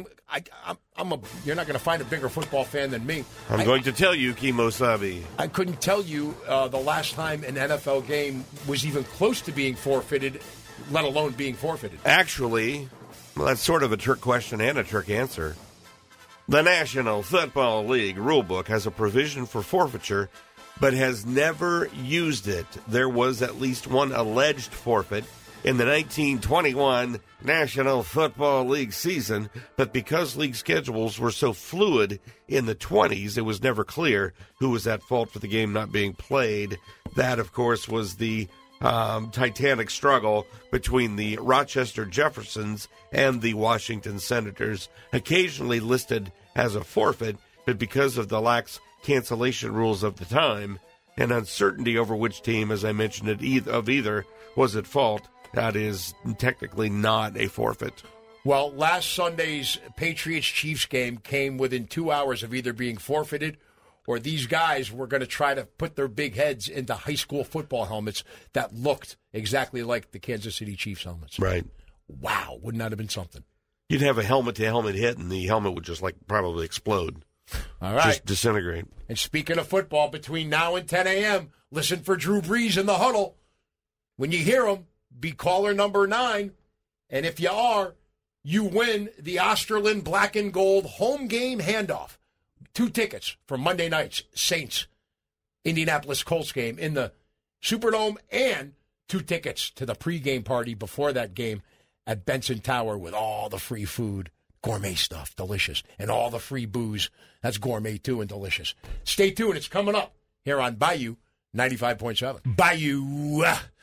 You're not going to find a bigger football fan than me. I'm going to tell you, Kimosabe. I couldn't tell you the last time an NFL game was even close to being forfeited, let alone being forfeited. Actually, well, that's sort of a trick question and a trick answer. The National Football League rulebook has a provision for forfeiture, but has never used it. There was at least one alleged forfeit in the 1921 National Football League season, but because league schedules were so fluid in the 20s, it was never clear who was at fault for the game not being played. That, of course, was the titanic struggle between the Rochester Jeffersons and the Washington Senators, occasionally listed as a forfeit, but because of the lax cancellation rules of the time and uncertainty over which team, as I mentioned, either was at fault, that is technically not a forfeit. Well, last Sunday's Patriots-Chiefs game came within 2 hours of either being forfeited or these guys were going to try to put their big heads into high school football helmets that looked exactly like the Kansas City Chiefs helmets. Right. Wow, wouldn't that have been something? You'd have a helmet-to-helmet hit, and the helmet would just probably explode. All right. Just disintegrate. And speaking of football, between now and 10 a.m., listen for Drew Brees in the huddle. When you hear him, be caller number 9. And if you are, you win the Osterlin Black and Gold home game handoff. 2 tickets for Monday night's Saints Indianapolis Colts game in the Superdome, and 2 tickets to the pregame party before that game at Benson Tower with all the free food, gourmet stuff, delicious, and all the free booze. That's gourmet too and delicious. Stay tuned. It's coming up here on Bayou 95.7. Bayou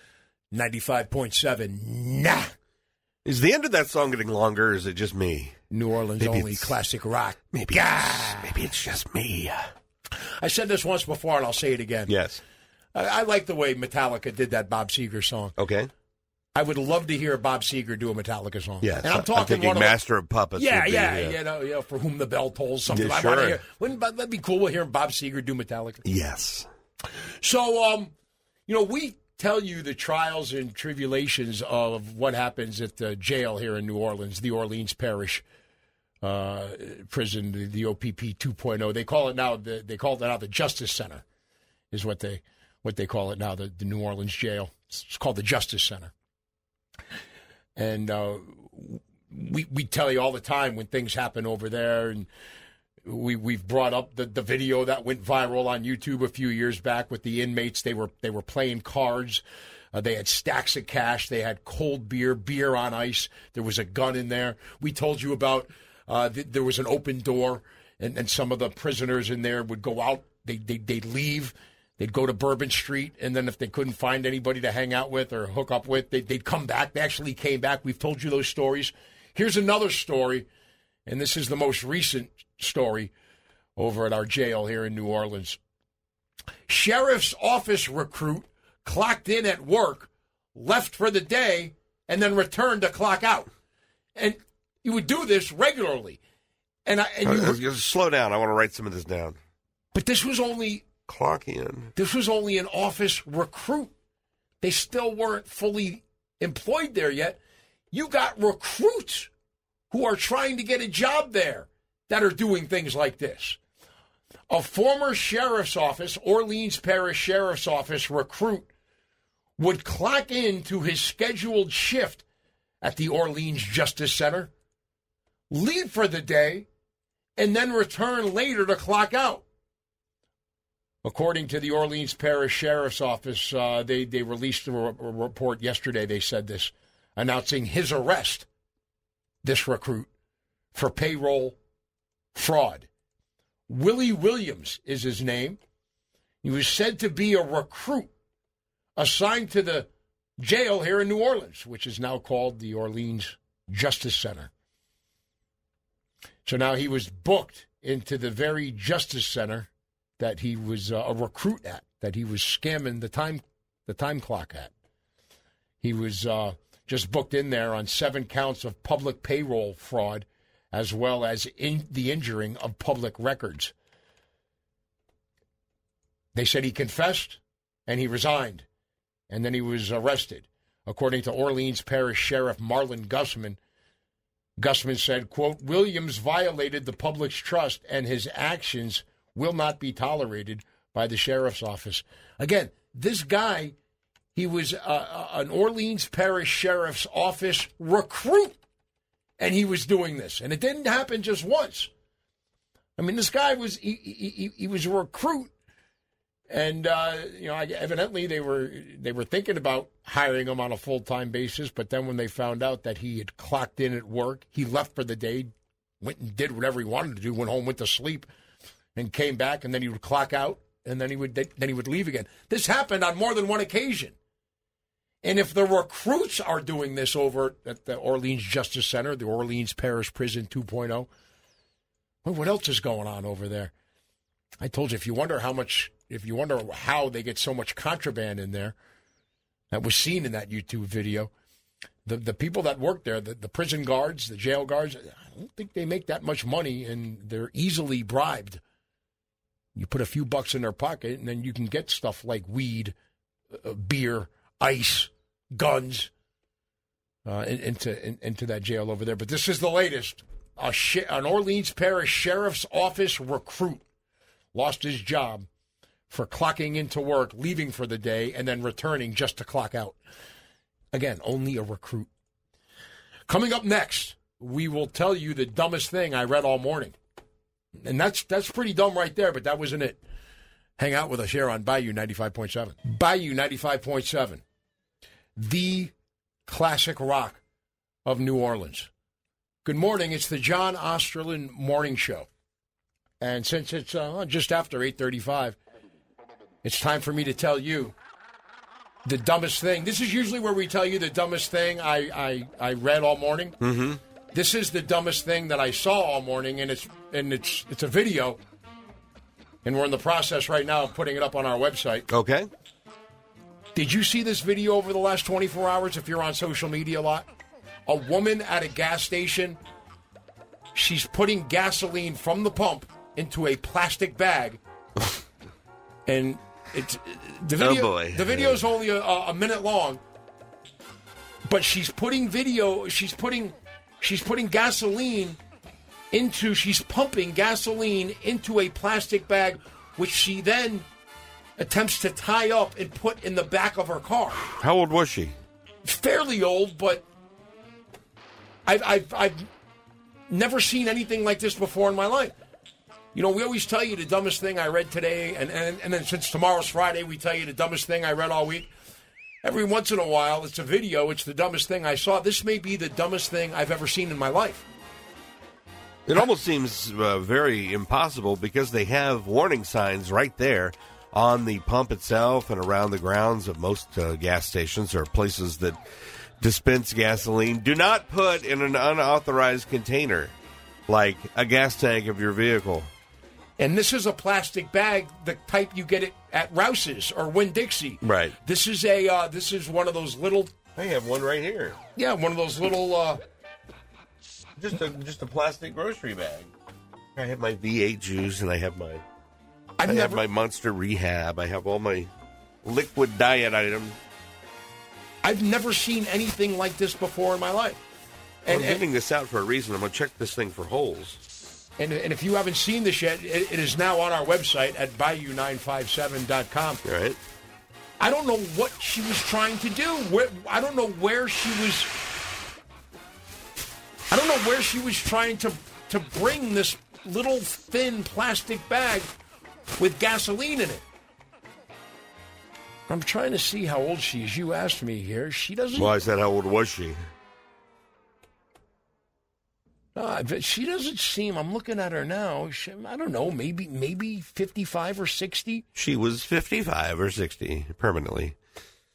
95.7. Nah. Is the end of that song getting longer, or is it just me? New Orleans maybe only classic rock. Maybe it's just me. I said this once before, and I'll say it again. Yes. I like the way Metallica did that Bob Seger song. Okay. I would love to hear Bob Seger do a Metallica song. Yes. And I'm talking thinking Master of Puppets. Yeah, For Whom the Bell Tolls, something. Yeah, I sure. want to hear. Wouldn't that be cool? We'll hear Bob Seger do Metallica. Yes. So, we tell you the trials and tribulations of what happens at the jail here in New Orleans, the Orleans Parish prison, the OPP 2.0. They call it now the Justice Center, is what they call it now. The New Orleans jail. It's called the Justice Center. And we tell you all the time when things happen over there, and we've brought up the video that went viral on YouTube a few years back with the inmates. They were playing cards. They had stacks of cash. They had cold beer on ice. There was a gun in there. We told you about there was an open door, and some of the prisoners in there would go out. They'd leave. They'd go to Bourbon Street, and then if they couldn't find anybody to hang out with or hook up with, they'd come back. They actually came back. We've told you those stories. Here's another story, and this is the most recent story over at our jail here in New Orleans. Sheriff's office recruit clocked in at work, left for the day, and then returned to clock out. And you would do this regularly. Slow down. I want to write some of this down. But this was only... Clock in. This was only an office recruit. They still weren't fully employed there yet. You got recruits who are trying to get a job there that are doing things like this. A former sheriff's office, Orleans Parish Sheriff's Office recruit, would clock in to his scheduled shift at the Orleans Justice Center, leave for the day, and then return later to clock out. According to the Orleans Parish Sheriff's Office, they released a report yesterday. They said this, announcing his arrest, this recruit, for payroll fraud. Willie Williams is his name. He was said to be a recruit assigned to the jail here in New Orleans, which is now called the Orleans Justice Center. So now he was booked into the very Justice Center that he was a recruit at, that he was scamming the time clock at. He was just booked in there on 7 counts of public payroll fraud, as well as the injuring of public records. They said he confessed and he resigned, and then he was arrested. According to Orleans Parish Sheriff Marlon Gussman, Gussman said, quote, Williams violated the public's trust and his actions will not be tolerated by the sheriff's office. Again, this guy, he was an Orleans Parish Sheriff's Office recruit, and he was doing this. And it didn't happen just once. I mean, this guy was, he was a recruit. And, evidently they were thinking about hiring him on a full-time basis, but then when they found out that he had clocked in at work, he left for the day, went and did whatever he wanted to do, went home, went to sleep, and came back, and then he would clock out, and then he would leave again. This happened on more than one occasion. And if the recruits are doing this over at the Orleans Justice Center, the Orleans Parish Prison 2.0, well, what else is going on over there? I told you, if you wonder how they get so much contraband in there, that was seen in that YouTube video, the people that work there, the prison guards, the jail guards, I don't think they make that much money, and they're easily bribed. You put a few bucks in their pocket, and then you can get stuff like weed, beer, ice, guns into that jail over there. But this is the latest. An Orleans Parish Sheriff's Office recruit lost his job for clocking into work, leaving for the day, and then returning just to clock out. Again, only a recruit. Coming up next, we will tell you the dumbest thing I read all morning. And that's pretty dumb right there, but that wasn't it. Hang out with us here on Bayou 95.7. Bayou 95.7, the classic rock of New Orleans. Good morning. It's the John Osterland Morning Show. And since it's just after 8:35, it's time for me to tell you the dumbest thing. This is usually where we tell you the dumbest thing I read all morning. Mm-hmm. This is the dumbest thing that I saw all morning, and it's a video, and we're in the process right now of putting it up on our website. Okay. Did you see this video over the last 24 hours if you're on social media a lot? A woman at a gas station, she's putting gasoline from the pump into a plastic bag, and it's the video. Oh boy. The video is only a minute long, but she's pumping gasoline she's pumping gasoline into a plastic bag, which she then attempts to tie up and put in the back of her car. How old was she? Fairly old, but I've never seen anything like this before in my life. You know, we always tell you the dumbest thing I read today, and then since tomorrow's Friday, we tell you the dumbest thing I read all week. Every once in a while, it's a video, it's the dumbest thing I saw. This may be the dumbest thing I've ever seen in my life. It almost seems very impossible because they have warning signs right there on the pump itself and around the grounds of most gas stations or places that dispense gasoline. Do not put in an unauthorized container like a gas tank of your vehicle. And this is a plastic bag, the type you get it at Rouse's or Winn-Dixie. Right. This is one of those little. I have one right here. Yeah, one of those little. Just a plastic grocery bag. I have my V8 juice and I have my. I have my Monster Rehab. I have all my liquid diet items. I've never seen anything like this before in my life. I'm giving this out for a reason. I'm going to check this thing for holes. And if you haven't seen this yet, it is now on our website at Bayou957.com. All right. I don't know what she was trying to do. I don't know where she was. I don't know where she was trying to bring this little thin plastic bag with gasoline in it. I'm trying to see how old she is. You asked me here. She doesn't. Well, I said, how old was she? She doesn't seem. I'm looking at her now. I don't know. Maybe 55 or 60. She was 55 or 60 permanently.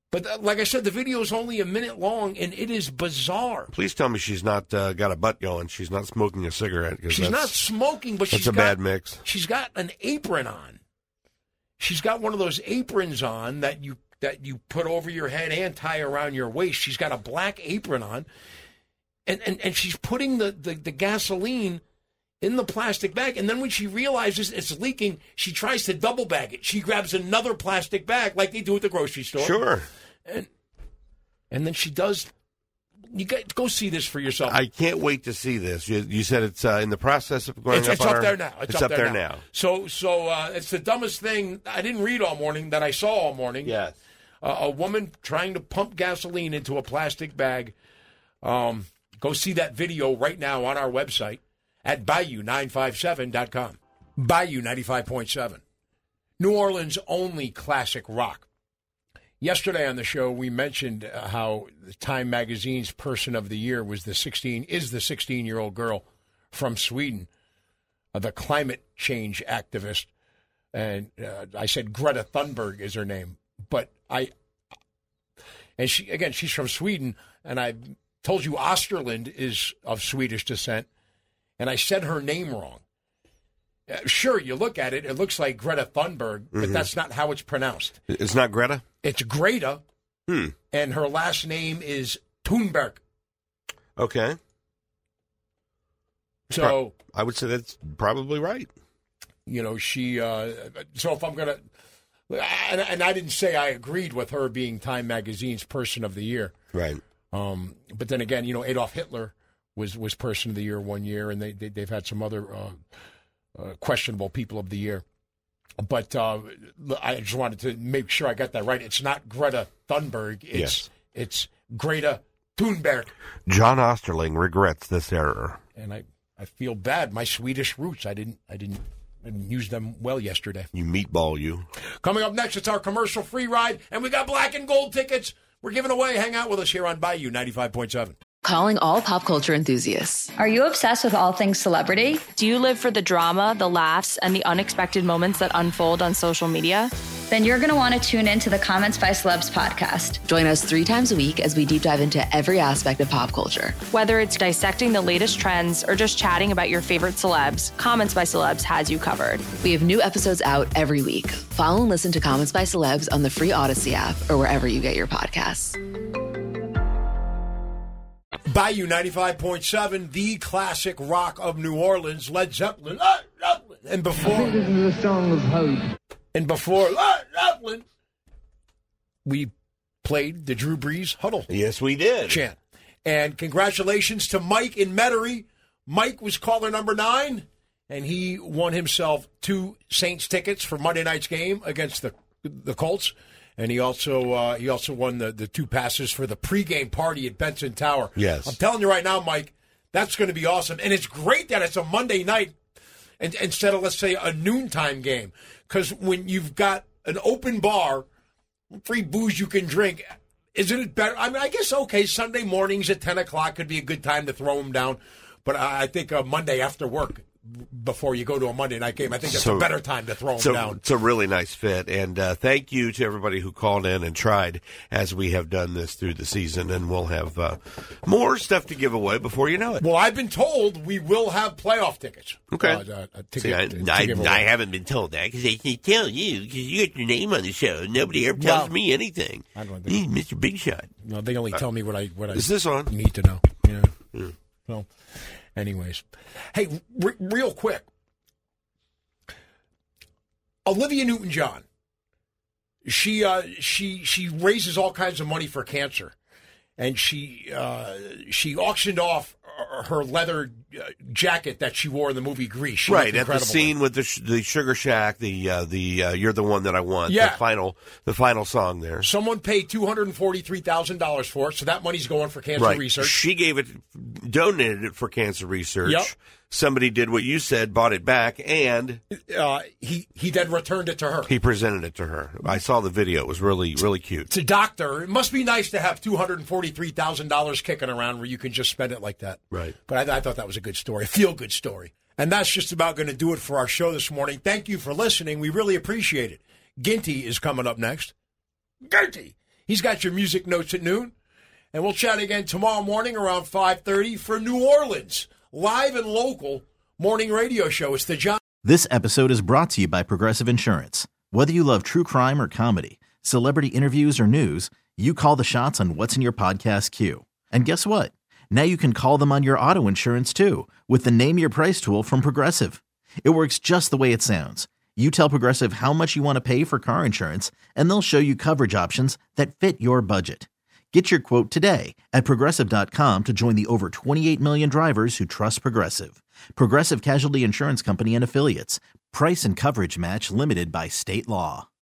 But like I said, the video is only a minute long, and it is bizarre. Please tell me she's not got a butt going. She's not smoking a cigarette. She's not smoking, but that's a bad mix. She's got an apron on. She's got one of those aprons on that you put over your head and tie around your waist. She's got a black apron on, and she's putting the gasoline in the plastic bag. And then when she realizes it's leaking, she tries to double bag it. She grabs another plastic bag like they do at the grocery store. Sure. And then she does. You go see this for yourself. I can't wait to see this. You said it's in the process of going up. It's up there now. It's up there now. So it's the dumbest thing I didn't read all morning that I saw all morning. Yes. A woman trying to pump gasoline into a plastic bag. Go see that video right now on our website at Bayou957.com. Bayou 95.7. New Orleans' only classic rock. Yesterday on the show, we mentioned how the Time Magazine's Person of the Year is the 16-year-old girl from Sweden, the climate change activist. And I said Greta Thunberg is her name. But she's from Sweden, and I told you Osterland is of Swedish descent, and I said her name wrong. Sure, you look at it, it looks like Greta Thunberg, but that's not how it's pronounced. It's not Greta? It's Greta, and her last name is Thunberg. Okay. So I would say that's probably right. You know, she. So if I'm gonna, and I didn't say I agreed with her being Time Magazine's Person of the Year, right? But then again, you know, Adolf Hitler was Person of the Year one year, and they've had some other questionable People of the Year. But I just wanted to make sure I got that right. It's not Greta Thunberg. It's Greta Thunberg. John Osterling regrets this error. And I feel bad. My Swedish roots, I didn't use them well yesterday. You meatball you. Coming up next, it's our commercial-free ride, and we got black and gold tickets we're giving away. Hang out with us here on Bayou 95.7. Calling all pop culture enthusiasts. Are you obsessed with all things celebrity? Do you live for the drama, the laughs, and the unexpected moments that unfold on social media? Then you're going to want to tune in to the Comments by Celebs podcast. Join us 3 times a week as we deep dive into every aspect of pop culture. Whether it's dissecting the latest trends or just chatting about your favorite celebs, Comments by Celebs has you covered. We have new episodes out every week. Follow and listen to Comments by Celebs on the free Odyssey app or wherever you get your podcasts. Bayou 95.7, the classic rock of New Orleans, Led Zeppelin. And before, I think this is a song of hope. And before Zeppelin, we played the Drew Brees Huddle. Yes, we did. Chant. And congratulations to Mike in Metairie. Mike was caller number 9, and he won himself 2 Saints tickets for Monday night's game against the Colts. And he also won the 2 passes for the pregame party at Benson Tower. Yes. I'm telling you right now, Mike, that's going to be awesome. And it's great that it's a Monday night instead of, let's say, a noontime game. Because when you've got an open bar, free booze you can drink, isn't it better? I mean, I guess, okay, Sunday mornings at 10 o'clock could be a good time to throw them down. But I think Monday after work, before you go to a Monday night game, I think that's a better time to throw them down. It's a really nice fit, and thank you to everybody who called in and tried as we have done this through the season, and we'll have more stuff to give away before you know it. Well, I've been told we will have playoff tickets. Okay. I haven't been told that because they tell you because you got your name on the show. Nobody ever tells me anything. I don't Mr. Big Shot. No, they only tell me what I is this on? Need to know. Yeah. So, anyways, hey, real quick, Olivia Newton-John. She raises all kinds of money for cancer, and she auctioned off her leather jacket that she wore in the movie Grease. She right at the scene with the Sugar Shack, the "You're the One That I Want." Yeah. the final song there. Someone paid $243,000 for it, so that money's going for cancer research. She donated it for cancer research. Yep. Somebody did what you said, bought it back, and he then returned it to her. He presented it to her. I saw the video; it was really, really cute. It's a doctor. It must be nice to have $243,000 kicking around where you can just spend it like that. Right. But I thought that was a good story, a feel-good story. And that's just about going to do it for our show this morning. Thank you for listening. We really appreciate it. Ginty is coming up next. Ginty! He's got your music notes at noon. And we'll chat again tomorrow morning around 5:30 for New Orleans, live and local morning radio show. It's the John. This episode is brought to you by Progressive Insurance. Whether you love true crime or comedy, celebrity interviews or news, you call the shots on what's in your podcast queue. And guess what? Now you can call them on your auto insurance too with the Name Your Price tool from Progressive. It works just the way it sounds. You tell Progressive how much you want to pay for car insurance, and they'll show you coverage options that fit your budget. Get your quote today at Progressive.com to join the over 28 million drivers who trust Progressive. Progressive Casualty Insurance Company and Affiliates. Price and coverage match limited by state law.